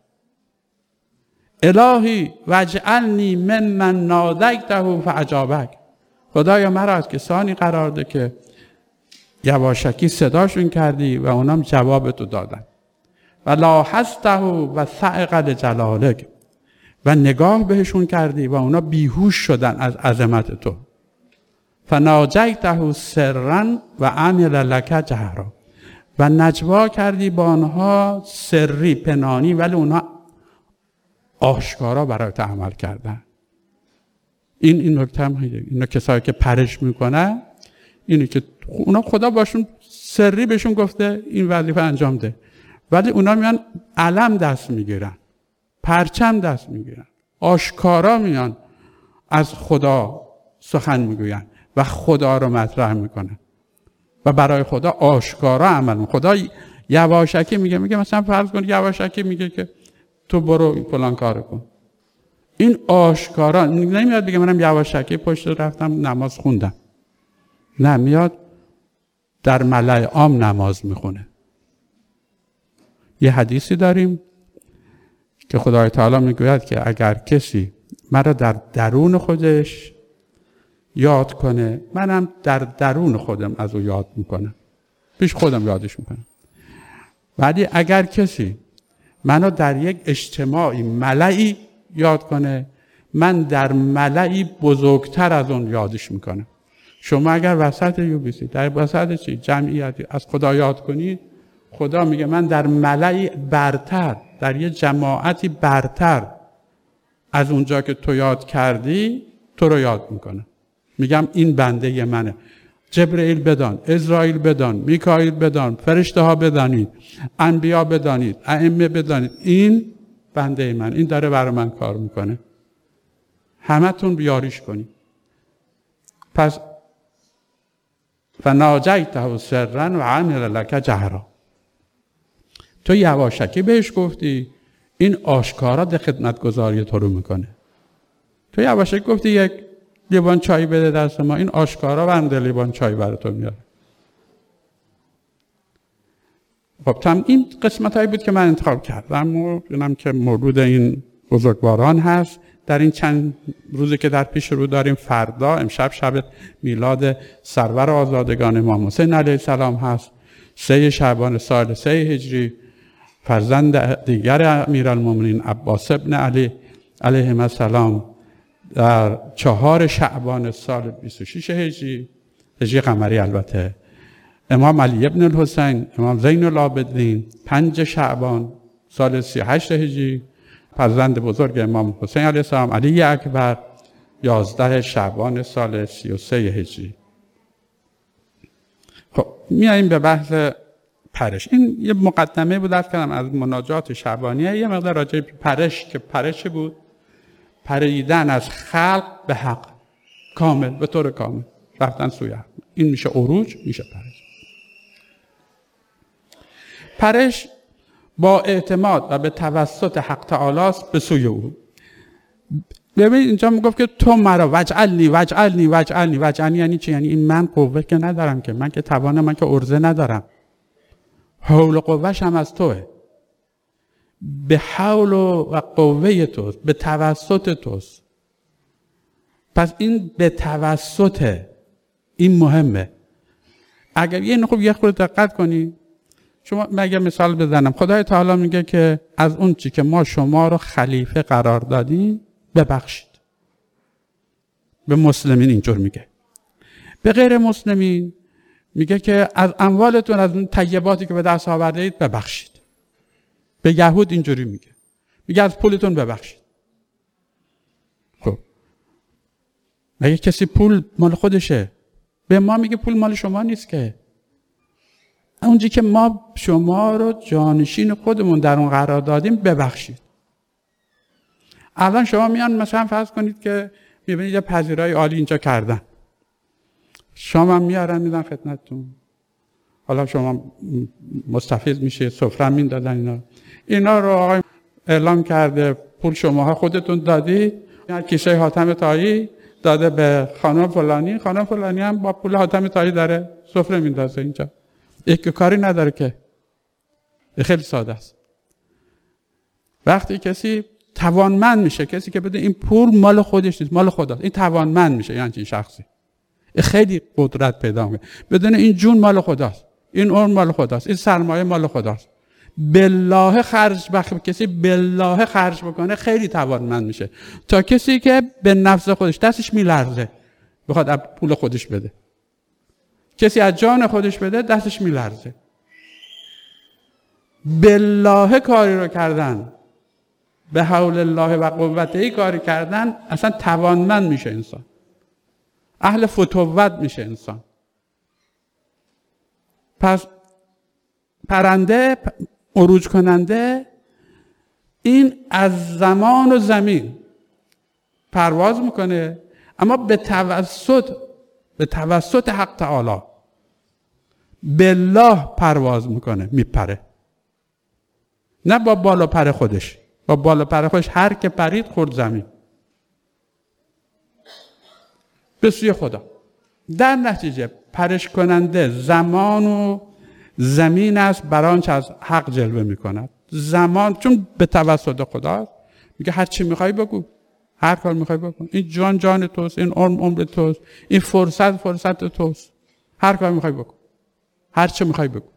الهی واجعلنی ممن نادیته فاجابک، خدایا مرا از کسانی قرار ده که یواشکی صداشون کردی و اونام جواب تو دادن. و لاحظته و صعق لجلالک، و نگاه بهشون کردی و اونا بیهوش شدن از عظمت تو. فناجیته سرا و عمل لک جهرا، و نجوا کردی با آنها سری پنهانی ولی اونها آشکارا برای تو عمل کردن. این این نکته هم هست. اینا کسایی که پرش میکنن اینه که اونا خدا باشون سری بهشون گفته این وظیفه انجام ده، ولی اونا میان علم دست میگیرن، پرچم دست میگیرن، آشکارا میان از خدا سخن میگوین و خدا رو مطرح میکنن. و برای خدا آشکارا عمل میکنه. خدا یواشکی میگه میگه مثلا فرض کن یواشکی میگه که تو برو فلان کارو کن. این آشکارا نمیاد بگه منم یواشکی پشت رفتم نماز خوندم. نه، میاد در ملأ عام نماز میخونه. یه حدیثی داریم که خدای تعالی میگوید که اگر کسی مرا در درون خودش یاد کنه، منم در درون خودم از او یاد میکنم، پیش خودم یادش میکنم. ولی اگر کسی منو در یک اجتماعی ملئی یاد کنه، من در ملئی بزرگتر از اون یادش میکنم. شما اگر وسط یو بی سی در وسط چی جمعیتی از خدا یاد کنید، خدا میگه من در ملئی برتر، در یه جماعتی برتر از اونجا که تو یاد کردی تو رو یاد میکنم. میگم این بنده منه. جبرئیل بدان، اسرائیل بدان، میکائیل بدان، فرشته ها بدانید، انبیا بدانید، ائمه بدانید، این بنده من، این داره برای من کار میکنه. همتون بیاریش کنید. پس فناجیته سرا و عمل لک جهرا. تو یواشکی بهش گفتی، این آشکارا ده خدمتگزاری تو رو میکنه. تو یواشکی گفتی یک لیوان چای بده دست ما، این آشکارا بنده لیوان چای برای تو میاره. خب تم این قسمت هایی بود که من انتخاب کردم و اینم که مورد این بزرگواران هست. در این چند روزی که در پیش رو داریم، فردا امشب شب میلاد سرور آزادگان امام حسین علیه السلام هست. سه شعبان سال سه هجری فرزند دیگر امیرالمومنین عباس ابن علی علیه السلام در چهار شعبان سال بیست و شش هجری هجری قمری البته، امام علی ابن الحسین امام زین العابدین پنج شعبان سال سی و هشت هجری فرزند بزرگ امام حسین علیه السلام علی اکبر یازده شعبان سال سی و سه هجری. خب میاییم به بحث پرش. این یه مقدمه بود درست کردم از مناجات شعبانیه. یه مقدار راجع به پرش که پرش بود پریدن از خلق به حق کامل، به طور کامل رفتن سوی حق. این میشه عروج، میشه پرش. پرش با اعتماد و به توسط حق تعالی است به سوی او. ببین اینجا میگفت که تو مرا وجعلنی وجعلنی وجعلنی وجعلنی یعنی چی؟ یعنی این من قوه که ندارم، که من که توانم، من که ارزه ندارم، حول و قوهش هم از توه، به حول و قوه توست، به توسط توست. پس این به توسط این مهمه. اگر یه خوب یه خورده دقت کنی، شما مگه مثال بزنم، خدای تعالی میگه که از اون چی که ما شما رو خلیفه قرار دادیم ببخشید. به مسلمین اینجور میگه. به غیر مسلمین میگه که از اموالتون، از اون طیباتی که به دست آوردید ببخشید. به یهود اینجوری میگه، میگه از پولتون ببخشید. خب مگه کسی پول مال خودشه؟ به ما میگه پول مال شما نیست که. اونجایی که ما شما رو جانشین خودمون در اون قرار دادیم ببخشید. الان شما میان مثلا فرض کنید که میبینید یه پذیرای عالی اینجا کردن، شما هم میارن میدن خدمتتون، حالا شما مستفیض میشه، سفره میندازن اینا اینا رو آقای اعلام کرده پول شماها خودتون دادید، کیسه حاتم طایی داده به خانم فلانی، خانم فلانی هم با پول حاتم طایی داره سفره میندازه اینجا، یک کاری نداره که. خیلی ساده است. وقتی کسی توانمند میشه، کسی که بده این پول مال خودش نیست، مال خداست، این توانمند میشه، یعنی این شخصی خیلی قدرت پیدا میکنه، بدون این جون مال خداست، این اون مال خداست، این سرمایه مال خداست. بالله خرج بخ کسی بالله خرج بکنه خیلی توانمند میشه، تا کسی که به نفس خودش دستش میلرزه بخواد از پول خودش بده. کسی از جان خودش بده دستش میلرزه. بالله کاری رو کردن، به حول الله و قوته کاری کردن، اصلا توانمند میشه انسان، اهل فتوت میشه انسان. پس پرنده، عروج کننده، این از زمان و زمین پرواز میکنه، اما به توسط به توسط حق تعالی. بالله پرواز میکنه، میپره. نه با بالا پر خودش، با بالا پر خودش هر که پرید خورد زمین. به سوی خدا. در نتیجه پرش کننده زمان و زمین است برای آنچه از حق جلوه میکند. زمان چون به توسط خداست، میگه هر چی میخوای بگو، هر کار میخوای بکن، این جان جان توست، این عمر عمر توست، این فرصت فرصت توست، هر کار میخوای بکن، هر چی میخوای بگو.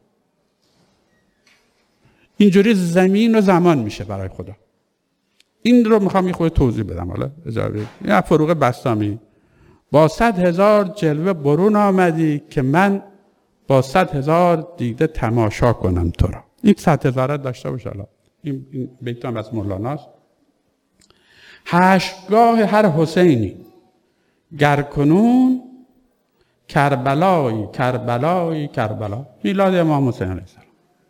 اینجوری زمین و زمان میشه برای خدا. این رو میخوام یه خورده توضیح بدم. حالا اجازه بدید. این فروغ بسطامی با صد هزار جلوه برون آمدی که من با صد هزار دیده تماشا کنم تو را. این صد هزارت داشته باشه. حالا این, این بیت هم از مولاناست. هشتگاه هر حسینی گر کنون کربلایی کربلایی کربلا. میلاد امام حسین علیه السلام.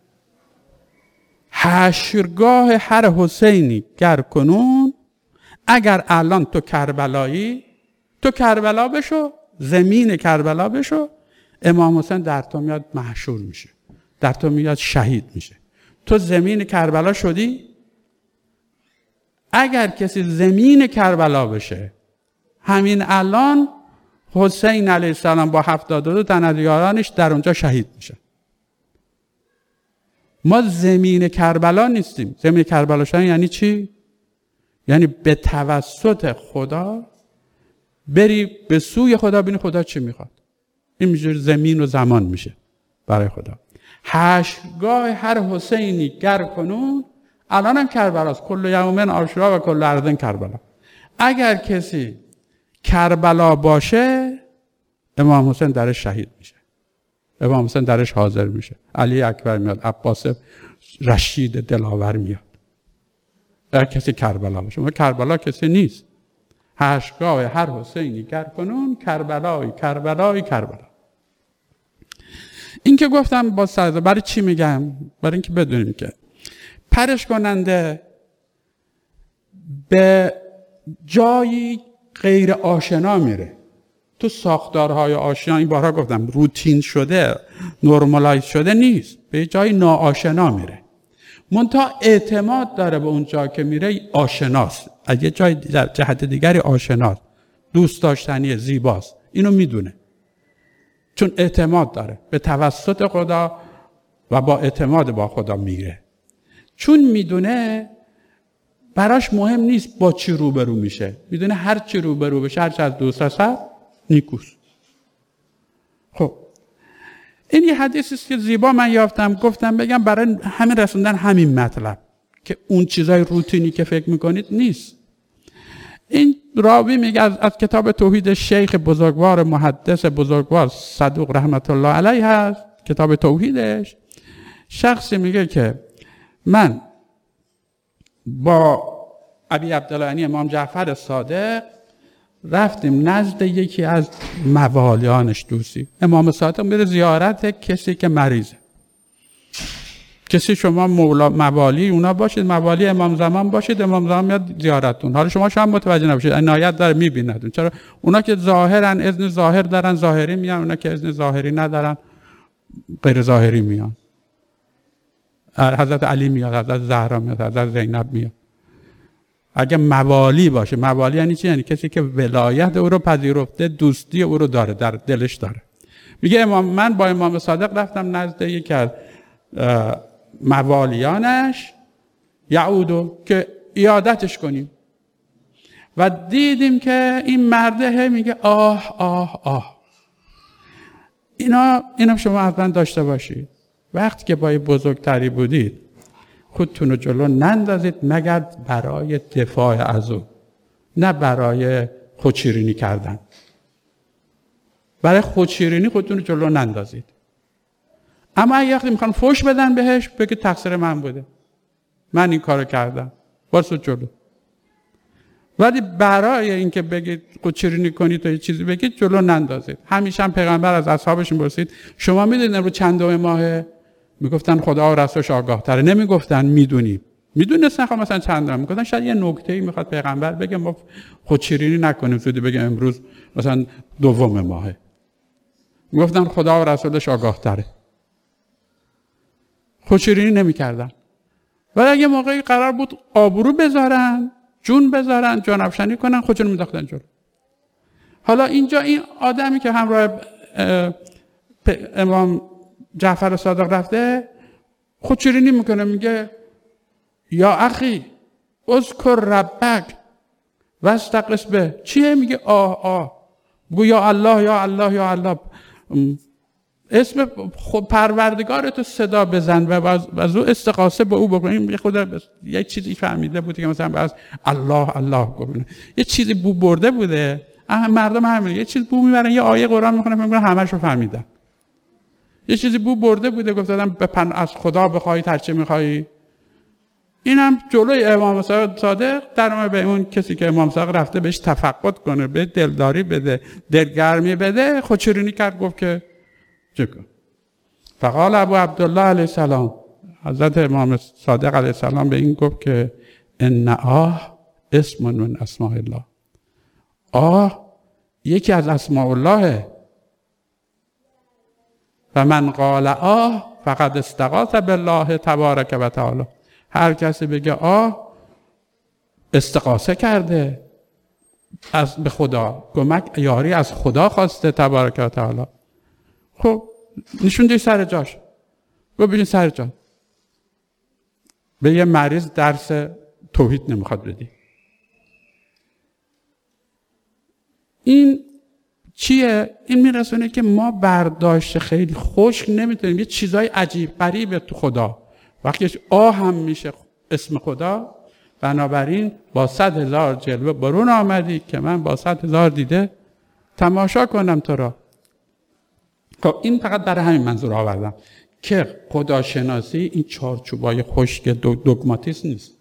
هشتگاه هر حسینی گر کنون، اگر الان تو کربلایی، تو کربلا بشو، زمین کربلا بشو، امام حسین در تو میاد محشور میشه، در تو میاد شهید میشه. تو زمین کربلا شدی. اگر کسی زمین کربلا بشه، همین الان حسین علیه السلام با هفتاد و دو تن از یارانش در اونجا شهید میشه. ما زمین کربلا نیستیم. زمین کربلا شدن یعنی چی؟ یعنی به توسط خدا بری به سوی خدا، ببینی خدا چی میخواد. این میشه زمین و زمان میشه برای خدا. هشتگاه هر حسینی گر کنون، الان هم کربلاست، کل یومن عاشورا و کل ارضن کربلا. اگر کسی کربلا باشه، امام حسین درش شهید میشه، امام حسین درش حاضر میشه، علی اکبر میاد، عباس رشید دلاور میاد. اگر کسی کربلا باشه، ما کربلا کسی نیست. هشتگاه هر حسینی گر کنون کربلای کربلای کربلا. این که گفتم با سرده، برای چی میگم؟ برای اینکه بدونیم که پرش کننده به جایی غیر آشنا میره. تو ساختارهای آشنا، این بارها گفتم، روتین شده، نرمالایز شده نیست، به جایی ناآشنا میره. منتها اعتماد داره به اون جا که میره آشناست، از یه جای جهت دیگری آشناست، دوست داشتنی، زیباست. اینو میدونه چون اعتماد داره به توسط خدا و با اعتماد با خدا میره. چون میدونه براش مهم نیست با چی روبرو میشه، میدونه هر چی روبرو بشه، هر چی از دوست هست نیکوست. خب این یه حدیثی است که زیبا من یافتم، گفتم بگم برای همین رسوندن همین مطلب که اون چیزای روتینی که فکر میکنید نیست. این راوی میگه از, از کتاب توحید شیخ بزرگوار محدث بزرگوار صدوق رحمت الله علیه هست، کتاب توحیدش. شخصی میگه که من با ابی عبدالله امام جعفر صادق رفتیم نزد یکی از موالیانش دوستی. امام صادق میره زیارت کسی که مریضه. کسی شما مولا موالی اونا باشید، موالی امام زمان باشید، امام زمان میاد زیارتتون. حالا شما شما متوجه نباشید، عنایت داره میبیندتون. چرا؟ اونا که ظاهرن اذن ظاهر دارن ظاهری میان، اونا که اذن ظاهری ندارن غیر ظاهری میان. حضرت علی میاد، حضرت زهرا میاد، حضرت زینب میاد. اگه موالی باشه، موالی یعنی چی؟ یعنی کسی که ولایت او رو پذیرفته، دوستی او رو داره، در دلش داره. میگه امام من با امام صادق رفتم نزد یکی از موالیانش یعودو که عیادتش کنیم و دیدیم که این مرده میگه آه آه آه. اینا اینا شما اصلا داشته باشید. وقتی که با بزرگتری بودید خودتون رو جلو نندازید مگر برای دفاع از او، نه برای خودشیرینی کردن. برای خودشیرینی خودتون رو جلو نندازید. اما اگه وقتی میخوان فوش بدن بهش، بگید تقصیر من بوده، من این کارو کردم، واسه جلو. ولی برای اینکه بگید خودشیرینی کنید و یه چیزی بگید، جلو نندازید. همیشه هم پیغمبر از اصحابش میپرسید شما میدونید امروز چندم ماهه؟ میگفتن خدا و رسولش آگاه تره. نمیگفتن میدونیم. میدونستن خب مثلا چندم، میگفتن شاید یه نکته‌ای میخواد پیغمبر بگه، ما خودشیرینی نکنیم، زودی بگیم امروز مثلا دوم ماهه. میگفتن خدا و رسولش آگاه تره. خودشیرینی نمی‌کردن. ولی اگه موقعی قرار بود آبرو بذارن، جون بذارن، جان افشانی کنن، خودشون مینداختن جلو. حالا اینجا این آدمی که همراه امام جعفر صادق رفته خودشیرینی میکنه، میگه یا اخی اذکر ربک واستغیث به. چیه؟ میگه آه آه، بگو یا الله یا الله یا الله، اسم خود پروردگارتو صدا بزن و از او استغاثه به او بکن. یه خدا یه چیزی فهمیده بود که مثلا باز الله الله گفت، یه چیزی بو برده بوده. مردم همین یه چیز بو میبرن، یه آیه قرآن میخونن، فکر میکنن همه‌شو فهمیدن. یه چیزی بو برده بوده، گفت دادم بپن از خدا بخوای هر چه میخوای. اینم جلوی امام صادق در اومد به اون کسی که امام صادق رفته بهش تفقد کنه، به دلداری بده، دلگرمی بده، خودشیرینی کرد، گفت که چه کن. فقال ابو عبدالله علیه السلام، حضرت امام صادق علیه السلام به این گفت که ان آه اسم من اسماء الله. آه یکی از اسماء الله. و من قال آه فقد استغاث بالله تبارک و تعالی. هر کسی بگه آه استغاثه کرده از به خدا، کمک یاری از خدا خواسته تبارک و تعالی. خب نشون دی سر جاش، گفت ببین سر جا، به یه مریض درس توحید نمیخواد بدی. این چیه؟ این میرسونه که ما برداشت خیلی خشک نمیتونیم، یه چیزای عجیب غریبه تو خدا. وقتی آه هم میشه اسم خدا، بنابراین با صد هزار جلوه برون آمدی که من با صد هزار دیده تماشا کنم تو را. خب این فقط برای همین منظور آوردم که خداشناسی این چارچوبای خشک دوگماتیسم نیست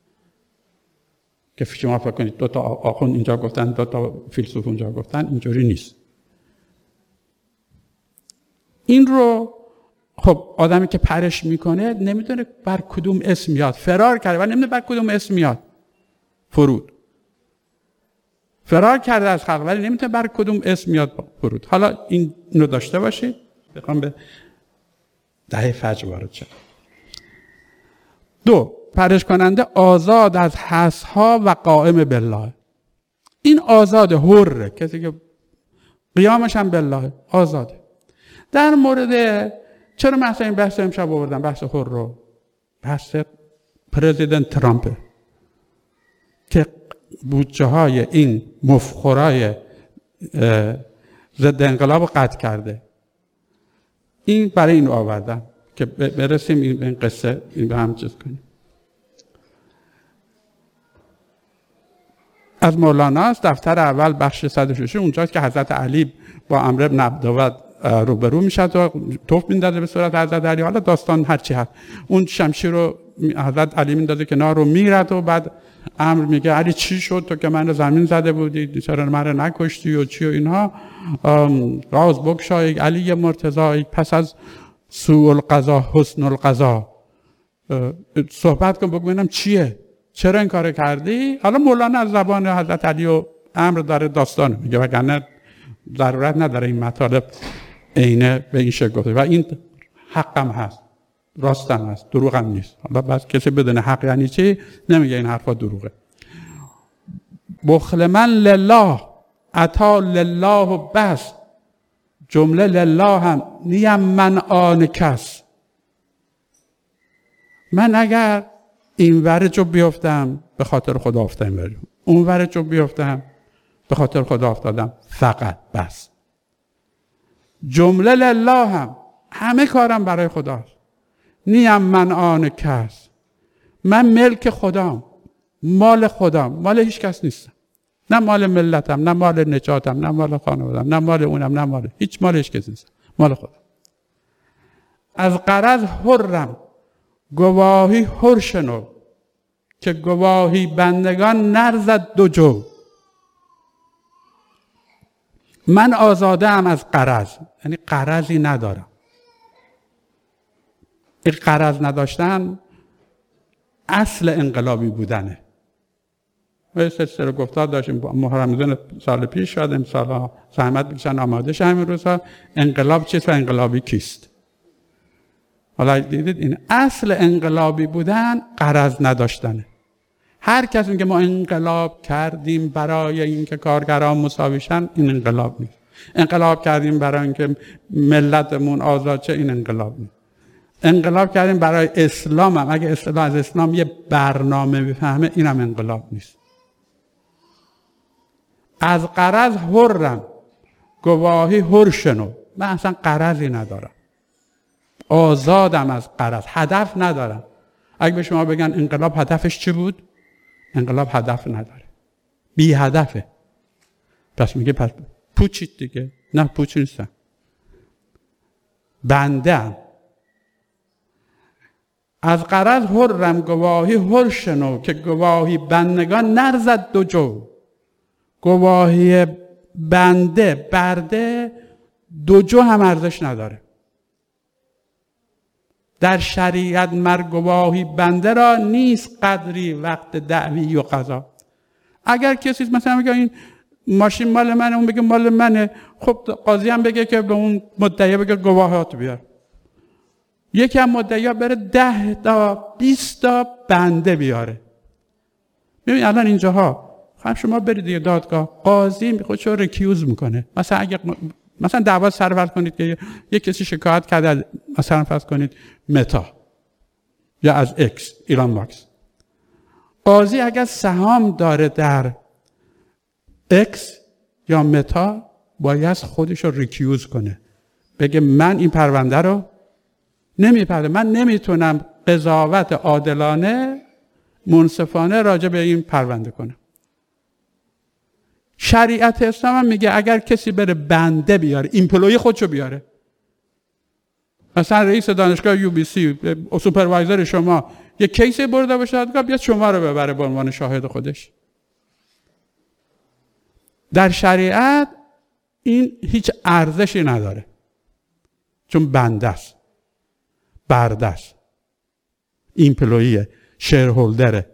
که شما فکر کنید دو تا آخوند اینجا گفتن، دو تا فیلسوف اونجا گفتن، اینجوری نیست. این رو خب آدمی که پرش میکنه نمیدونه بر کدوم اسم میاد، فرار کرده و نمیدونه بر کدوم اسم میاد. فرود فرار کرده از خلق ولی نمیتونه بر کدوم اسم میاد فرود. حالا این رو داشته باشید. بخوام به ده فجر وارد شم. دو، پرش کننده آزاد از حسها و قائم بالله. این آزاد حره، کسی که قیامش هم بالله آزاده. در مورد چرا مثلا این بحث امشب آوردم، بحث حر رو، بحث پرزیدنت ترامپ که بودجه های این مفخورای ضد انقلاب رو قطع کرده. این برای این آوردم که برسیم این قصه این به هم چیز کنیم. از مولانا است، دفتر اول بخش صد و شش، اونجاست که حضرت علی با عمرو بن عبدود روبرو میشه و توف میندازه به صورت حضرت علی. حالا داستان هر چی هست، اون شمشیر رو حضرت علی میندازه کنار رو میرد و بعد عمرو میگه علی چی شد تو که من رو زمین زده بودی، چرا من رو نکشتی و چی و اینها. راز بگشای علی مرتضی، پس از سوء القضا حسن القضا. صحبت کن بگو ببینم چیه، چرا این کارو کردی. حالا مولانا از زبان حضرت علی و عمرو داره داستان میگه، وگرنه ضرورت نداره این مطالب عینه به این شکل گفته و این حقم هست، راستم هست، دروغم نیست. حالا بس کسی بدونه حق یعنی چی نمیگه این حرفا دروغه. بخل من لله عطا لله و بس، جمله لله هم نیم من آن کس. من اگر این ورجو بیفتم به خاطر خدا افتادم، این اون ورجو بیفتم به خاطر خدا افتادم، فقط بس. جمله لله هم همه کارم برای خداست. نیم من آن کس، من ملک خدام، مال خدام، مال هیچ کس نیستم. نه مال ملتم، نه مال نجاتم، نه مال خانوادم، نه مال اونم، نه مال هیچ مال هیچ کس نیستم، مال خدا. از غرض حرم گواهی حر شنو، که گواهی بندگان نرزد دو جو. من آزاده ام از غرض، یعنی غرضی ندارم. این غرض نداشتن اصل انقلابی بودنه. ما سلسله گفتار داشتیم محرم سال پیش، شاید امسال زحمت بکشن آماده شه همین روزها. انقلاب چیست و انقلابی کیست؟ حالا دیدید این اصل انقلابی بودن غرض نداشتنه. هر کسی میگه ما انقلاب کردیم برای اینکه کارگران مساوی شن، این انقلاب نیست. انقلاب کردیم برای اینکه ملتمون آزاد شه، این انقلاب نیست. انقلاب کردیم برای اسلام هم. اگه اسلام از اسلام یه برنامه بفهمه، اینم انقلاب نیست. از غرض حرم، گواهی حر شنو. من اصلا غرضی ندارم، آزادم از غرض، هدف ندارم. اگه به شما بگن انقلاب هدفش چی بود؟ انقلاب هدف نداره، بی هدفه. پس میگه پس پوچید دیگه. نه پوچ نیستم، بنده هم. از غرض حرم، گواهی حر شنو، که گواهی بندگان نرزد دو جو. گواهی بنده برده دو جو هم ارزش نداره. در شریعت مر گواهی بنده را نیست قدری وقت دعوی و قضا. اگر کسی مثلا میگه این ماشین مال منه، اون بگه مال منه، خب قاضی هم بگه که به اون مدعی بگه گواهات بیار. یکی هم مدعی بره ده تا بیست تا بنده بیاره. ببین الان اینجاها خب شما برید دیگه دادگاه، قاضی خودشو ریکیوز میکنه. مثلا اگه مثلا دعوا سر فرض کنید که یک کسی شکایت کرده، مثلا فرض کنید متا یا از اکس، ایلان ماسک. قاضی اگر سهام داره در اکس یا متا، باید خودش رو ریکیوز کنه، بگه من این پرونده رو نمیپرده، من نمیتونم قضاوت عادلانه منصفانه راجع به این پرونده کنم. شریعت اسلام هم میگه اگر کسی بره بنده بیاره، ایمپلوی خودشو بیاره، مثلا رئیس دانشگاه یو بی سی، سوپروایزر شما یه کیسی برده باشه دادگاه، بیاد شما رو ببره به عنوان شاهد خودش. در شریعت این هیچ ارزشی نداره، چون بنده است، برده است، ایمپلویه، شیرهولدره.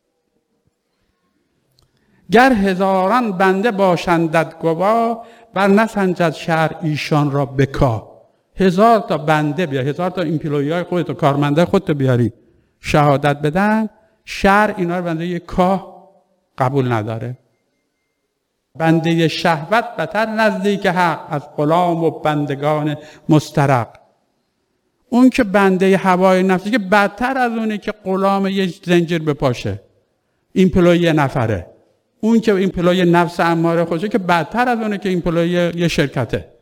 گر هزاران بنده باشندت گواه، بر نسنجد شرع ایشان را بکا. هزار تا بنده بیاری، هزار تا ایمپلوی های خودت و کارمنده خودت بیاری شهادت بدن، شرع اینا رو بنده یک کاه قبول نداره. بنده شهوت بتر نزدیک حق، از غلام و بندگان مسترق. اون که بنده هوای نفسی که بدتر از اونه که غلام یه زنجیر بپاشه، ایمپلوی یه نفره. اون که ایمپلوی نفس اماره خوشه که بدتر از اونه که ایمپلوی یه شرکته.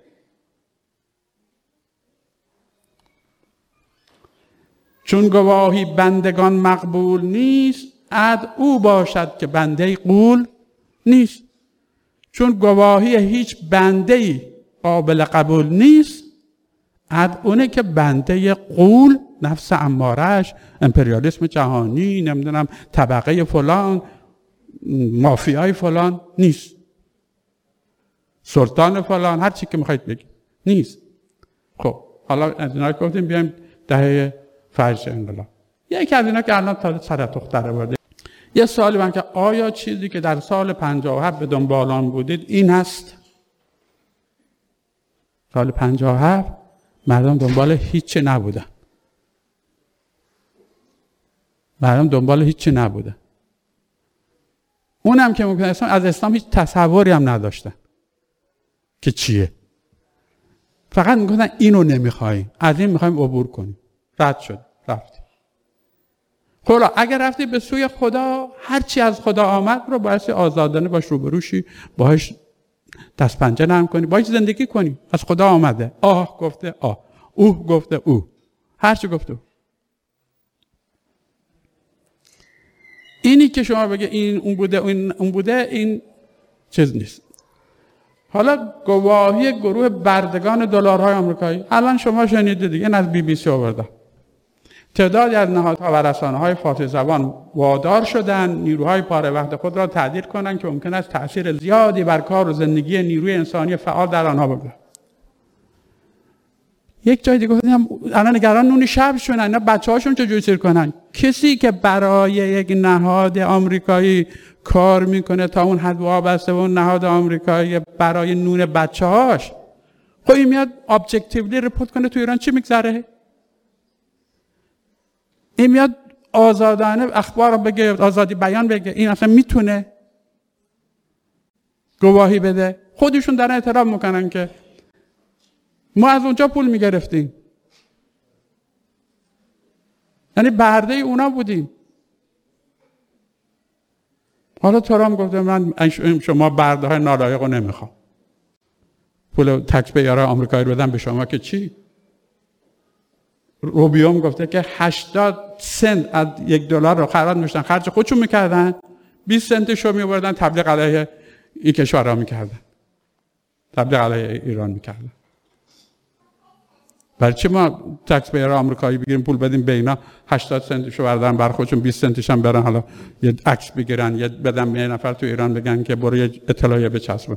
چون گواهی بندگان مقبول نیست، عد او باشد که بنده قول نیست. چون گواهی هیچ بنده‌ای قابل قبول نیست، عد اونه که بنده قول، نفس امارش، امپریالیسم جهانی، نمیدونم طبقه فلان، مافیای فلان نیست، سلطان فلان، هر چی که میخواید بگید نیست. خب حالا از اینا گفتیم بیایم دهه فرج انقلاب. یکی از اینا که الان تا سر دختره برده، یه سوالی من که آیا چیزی که در سال پنجاه و هفت به دنبال آن بودید این هست؟ سال پنجاه و هفت مردم دنبال هیچی نبودن. مردم دنبال هیچی نبودن. اونم که ممکنه از اسلام هیچ تصوری هم نداشتن که چیه. فقط میگفتن اینو نمیخوایم، از این میخوایم عبور کنیم. رد شد، رفتی. خب اگر رفتی به سوی خدا، هر چی از خدا آمد رو باید آزادانه باش روبروشی، باهاش دست پنجه نرم کنی، باهاش زندگی کنی. از خدا آمده، آه گفته آه، اوه گفته او، هر چی گفته او. اینی که شما بگه این اون بوده این اون بوده، این چیز نیست. حالا گواهی گروه بردگان دلارهای آمریکایی، الان شما شنیده دیگه، این از بی بی سی آورده. تعدادی از نهادها و رسانه‌های فارسی زبان وادار شدند نیروهای پاره وقت خود را تعدیل کنند که ممکن است تأثیر زیادی بر کار و زندگی نیروی انسانی فعال در آنها بگذارد. یک جای دیگه گفتم الان نگران نون شب شدن، اینا بچه‌هاشون چجوری سیر کنن؟ کسی که برای یک نهاد آمریکایی کار میکنه تا اون حد وابسته به اون نهاد آمریکایی برای نون بچه‌هاش، خب این میاد ابجکتیولی رپورت کنه تو ایران چی میگذره؟ این میاد آزادانه اخبار رو بگه، آزادی بیان بگه، این اصلا میتونه گواهی بده؟ خودشون دارن اعتراف میکنن که ما از اونجا پول میگرفتیم، یعنی برده اونا بودیم. حالا ترامپ گفته من شما برده های نالایق رو نمیخوام، پول تکس پیرهای آمریکایی رو بدم به شما که چی؟ روبیوم گفته که هشتاد سنت از یک دلار رو خرج میشدن خرج خودشون میکردن، بیست سنتش رو میبردن تبلیغ علیه این کشورها میکردن، تبلیغ علیه ایران میکردن. برای چی ما تکس پیرهای آمریکایی بگیریم پول بدیم به اینا، هشتاد سنتش رو بردن بر خودشون، بیست سنتش هم برن حالا یه عکس بگیرن، یه بدن به یه نفر تو ایران بگن که برو یه اطلاعیه بچسبون.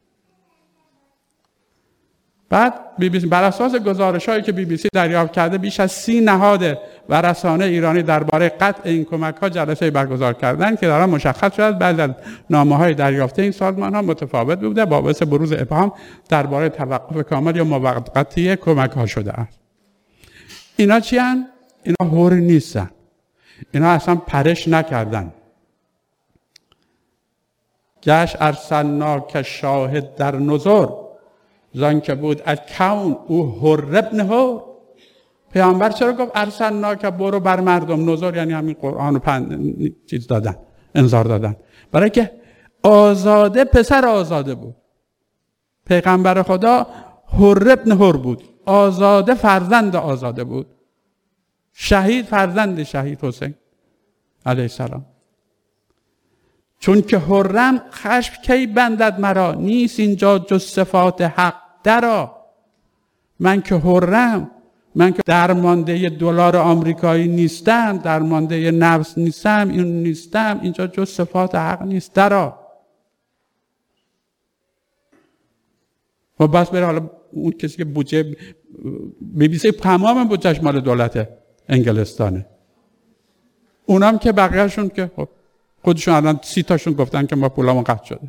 بعد بی بی سی بر اساس گزارش‌هایی که بی بی سی دریافت کرده بیش از سی نهاد و رسانه ایرانی درباره قطع این کمک‌ها جلسه برگزار کردند که در آن مشخص شد بعضی از نامه‌های دریافته این سازمان‌ها متفاوت بوده، باعث بروز ابهام درباره توقف کامل یا موقتی کمک‌ها شده است. اینا چی هستند؟ اینا هور نیستن. اینا اصلا پرش نکردن. گشت ارسلناک شاهد در نظر زن که بود از کون او هر ابن هر. پیامبر چرا گفت ارسلناک برو بر مردم نظر؟ یعنی همین قرآن رو پند چیز دادن، انذار دادن، برای که آزاده پسر آزاده بود. پیغمبر خدا هر ابن هر بود، آزاده فرزند آزاده بود، شهید فرزند شهید حسین علیه السلام. چون که حرم خشم کی بندد مرا، نیست اینجا جز صفات حق درا. من که حرم، من که درمانده دلار آمریکایی نیستم، درمانده نفس نیستم، این نیستم، اینجا جز صفات حق نیست درا. و بس بره حالا اون کسی که بودجه بی بی سی تمام بودجهش مال دولت انگلستانه، اونم که بقیهشون که خب خودشون الان سی تاشون گفتن که ما پولامون قطع شده.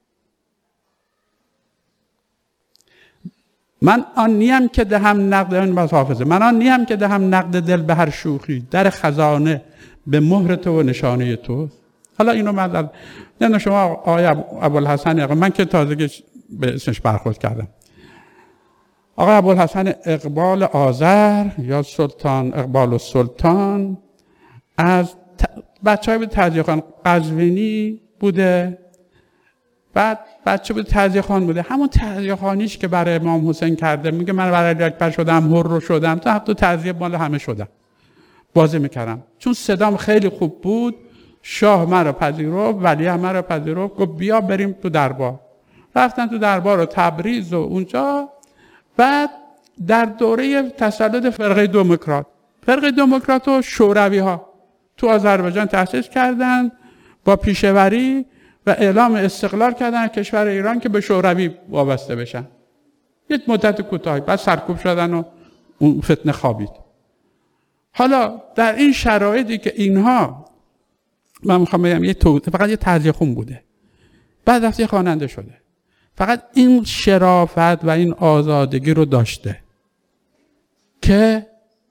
من آن نیم که دهم نقد این باز حافظه، من آن نیم که دهم نقد دل به هر شوخی، در خزانه به مهر تو و نشانه تو. حالا اینو من در نه شما آقای ابوالحسن اقبال، من که تازگی به اسمش برخورد کردم، آقای ابوالحسن اقبال آذر یا سلطان اقبال السلطان از بچه های به تعزیه خان قزوینی بوده، بعد بچه به تعزیه خان بوده، همون تعزیه خانیش که برای امام حسین کرده، میگه من برای علی اکبر شدم، هر رو شدم، تا حتی تعزیه مال همه شدم، بازی میکردم. چون صدام خیلی خوب بود، شاه من رو پذیرفت، ولی من رو پذیرفت، گفت بیا بریم تو دربار. رفتن تو دربار و تبریز و اونجا. بعد در دوره تسلط فرقه دموکرات، فرقه دموکرات و شوروی ها تو آذربایجان تأسیس کردن با پیشوری و اعلام استقلال کردن کشور ایران که به شوروی وابسته بشن. یک مدت کوتاهی بعد سرکوب شدن و اون فتنه خوابید. حالا در این شرایطی که اینها، من میخوام بگم یه تو... فقط یه تعزیه خون بوده، بعد رفت یه خواننده شده، فقط این شرافت و این آزادگی رو داشته که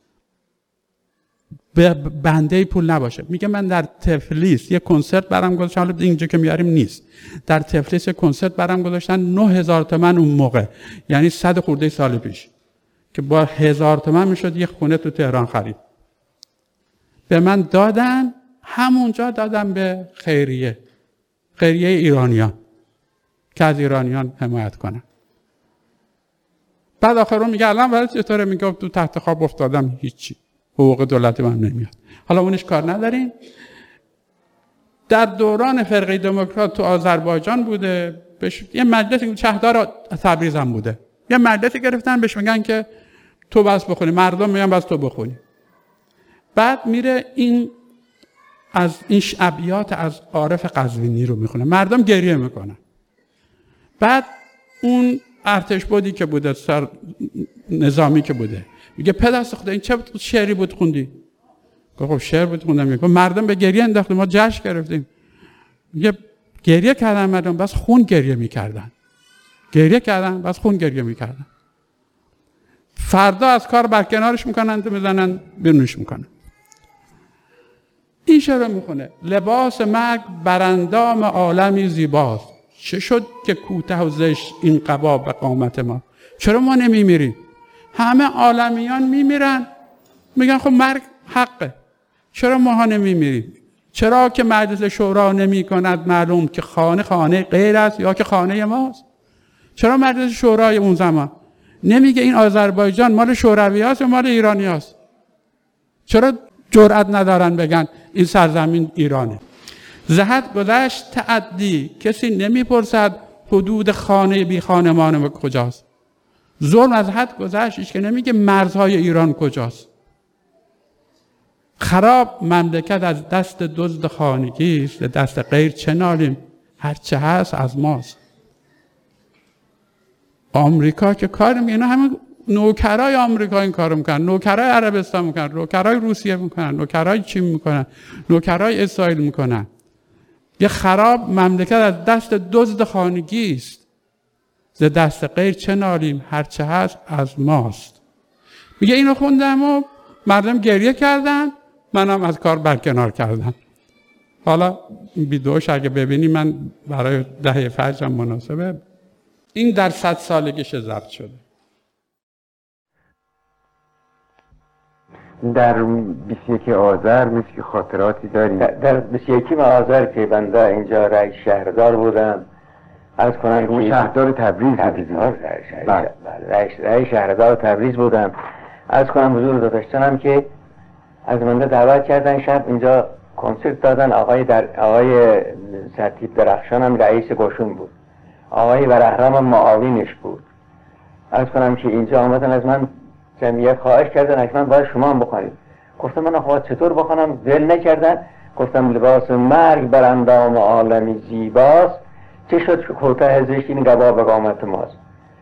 به بنده پول نباشه. میگه من در تفلیس یه کنسرت برام گذاشتن، حالا اینجا که میاریم نیست، در تفلیس یه کنسرت برام گذاشتن نه هزار تومان اون موقع، یعنی صد خورده سال پیش، که با هزار تومان میشد یه خونه تو تهران خرید. به من دادن، همونجا دادم به خیریه، خیریه ایرانیان که از ایرانیان حمایت کنن. بعد آخر رو میگه الان برای چطوره؟ میگه تو تحت خواب افتادم، هیچی، حقوق دولتی من نمیاد. حالا اونش کار نداریم. در دوران فرقه دموکرات تو آذربایجان بوده، بهش یه مجلسی شهردار تبریز هم بوده، یه مجلسی گرفتن بهش میگن که تو بس بخونی، مردم میگن بس تو بخونی. بعد میره این از این ابیات از عارف قزوینی رو میخونه، مردم گریه میکنن. بعد اون ارتش بودی که بوده، سر نظامی که بوده، میگه پدرست خدا این چه شعری بود خوندی؟ گفت خب شعر بود خوندم. میگه مردم به گریه انداختیم، ما جشن گرفتیم. میگه گریه کردن مردم، بس خون گریه میکردن، گریه کردن بس خون گریه میکردن. فردا از کار برکنارش میکنن، میزنن بیرونش میکنن. این شعر میخونه: لباس مرگ براندام عالمی زیباست، چه شد که کوته و زشت این قبا به قامت ما. چرا ما نمیمیریم؟ همه عالمیان میمیرن، میگن خب مرگ حقه، چرا ماها نمیمیریم؟ چرا که مجلس شورا نمی کند معلوم که خانه خانه غیر است یا که خانه ماست؟ چرا مجلس شورای اون زمان نمیگه این آذربایجان مال شوروی هست یا مال ایرانی هست؟ چرا جرأت ندارن بگن این سرزمین ایرانه؟ زهد گذشت تعدی، کسی نمیپرسد حدود خانه بی خانمان کجاست. ظلم از حد گذشت، هیچ که نمیگه مرزهای ایران کجاست. خراب مملکت از دست دزد خانگی است، دست غیر چه نالیم، هر چه هست از ماست. آمریکا که کار میکنه، اینا همه نوکرای آمریکا این کارو میکنن، نوکرای عربستان میکنن، نوکرای روسیه میکنن، نوکرای چین میکنن، نوکرای اسرائیل میکنن. یه خراب مملکت از دست دزد خانگی است، ز دست غیر چه نالیم، هر چه هست از ماست. میگه اینو خوندم و مردم گریه کردن، منم از کار برکنار کردم. حالا ویدیوش اگه ببینی من برای دهه فجرم مناسبه. این در صد سالگیش ضبط شده. در بیست و یکم آذر مثل که خاطراتی داری؟ در بیست و یکم آذر که بنده اینجا رئیس شهردار بودم، عرض کنم که شهردار تبریز بودم، رئیس شهردار تبریز بودم، عرض کنم حضور داشتنم که از منده دعوت کردن شب اینجا کنسرت دادن. آقای در آقای سرتیپ درخشان هم رئیس گوشون بود، آقای ورحرم هم معاونش بود. عرض کنم که اینجا آمدن از من جمعیت خواهش کردن اکنون باید شما هم بخونید. گفتم من خواهد چطور بخونم؟ ول نکردن. گفتم لباس مرگ براندام عالمی زیباست، چه شد که کوته زشت این قبا به قامت ماست.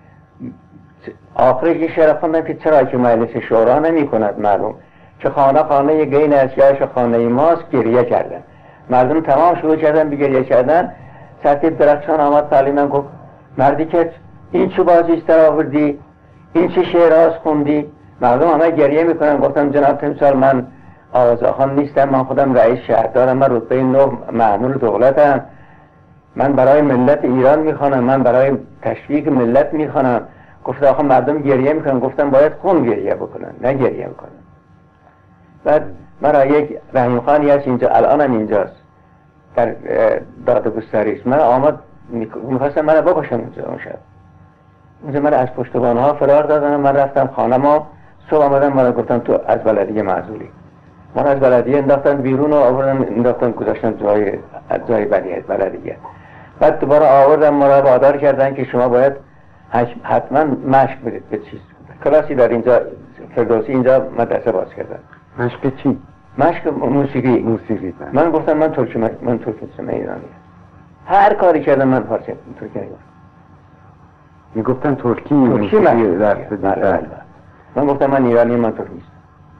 آخرش یه شعر خوندم که چرا که مجلس شورا نمی کند معلوم که خانه خانه گین اشیاش خانه ماست. گریه کردن، مردم تمام شروع کردن بگریه کردن. سرتیپ درخشان آمد تعلیمم گفت مردی که این چه بازیست در آوردی، این چه شعراز خوندی؟ مردم همه گریه میکنن. گفتم جناب تمثال من آوازخوان نیستم، من خودم رئیس شهردارم، من رتبه نه مأمور دولتم، من برای ملت ایران میخوانم، من برای تشویق ملت میخوانم. گفت آخه مردم گریه میکنن. گفتم باید خون گریه بکنن نه گریه میکنن. بعد مرا یک رحیم خانی هست اینجا، الانم اینجاست در دادگستری، من آمد میخواستم من بکشم اینجا اون شب. اونجا من از پشتوانه ها فرار دادن، من رفتم خانه ما. صبح آمدم من گفتم تو از بلدیه معزولی. من از بلدیه انداختن بیرون و آوردن انداختن گذاشتن جای جای بلدیه. بعد دوباره آوردن ما را وادار کردن که شما باید حتما مشق بدید به چیز کلاسی در اینجا فردوسی اینجا مدرسه باز کردن. مشق چی؟ مشق موسیقی. موسیقی من, من گفتم من ترکی من ترکی سمه ایرانی هر کاری کردم من فارسی ترکی نگفتم. میگفتن ترکی ترکی موسیقی درس بدید. من گفتم من ایرانی، من ترکی نیستم.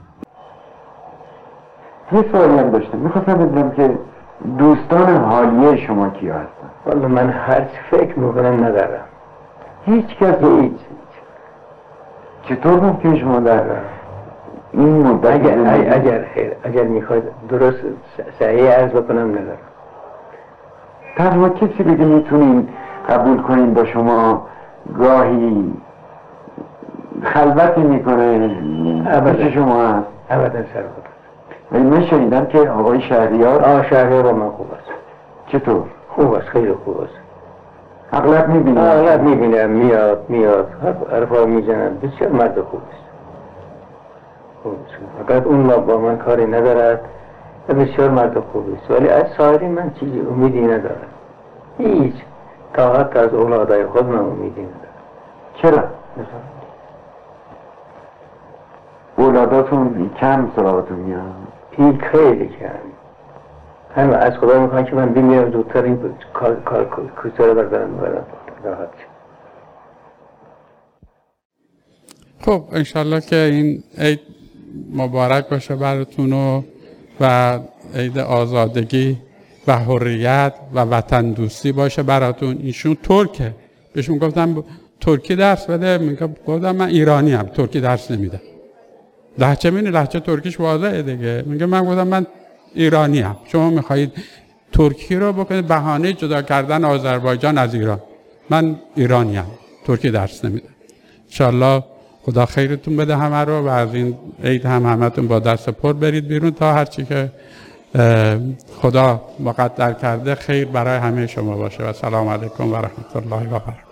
یه سوالی هم داشتم، میخواستم بدونم که دوستان حالیه شما کیا هستن؟ والا من هر فکر میکنم ندارم، هیچ کس هیچ. چطور ممکنه شما در این مدت اگر اگر خیر اگر میخواید درست صحیح عرض بکنم ندارم. تنها کسی بگه میتونین قبول کنین با شما گاهی خلوتی میکنه ابدا شما هست؟ ابدا سر خود. ولی من شنیدم که آقای شهریار آه شهریار با من خوب است. چطور؟ خوب است، خیلی خوب است. اغلب میبینم اغلب میبینم میاد میاد حرفا میزنم، بسیار مرد خوب است. فقط اون با من کاری ندارد، بسیار مرد خوب است، ولی از سایری من چیزی امیدی ندارم. هیچ تا حتی از اولادای خود من امیدی ندارم. چرا؟ اولاداتون کم سراغتون میاد؟ این خیلی کم. همه از خدا میخوان که من بمیرم زودتر این کار کار کسا رو بردارم برم راحت. خب انشالله که این عید مبارک باشه براتون و عید آزادگی و حریت و وطن دوستی باشه براتون. ایشون ترکه، بهشون گفتم ترکی درس بده، میگم گفتم من ایرانی ام، ترکی درس نمیدم. لهجه مینی لهجه ترکیش واضحه دیگه. میگه من گفتم من ایرانی هم. شما میخواهید ترکی رو بکنید بهانه جدا کردن آذربایجان از ایران. من ایرانی هم، ترکی درس نمیدم. انشالله خدا خیرتون بده همه رو و از این عید هم همتون با دست پر برید بیرون تا هرچی که خدا مقدر کرده خیر برای همه شما باشه و سلام علیکم و رحمت الله و برکاته.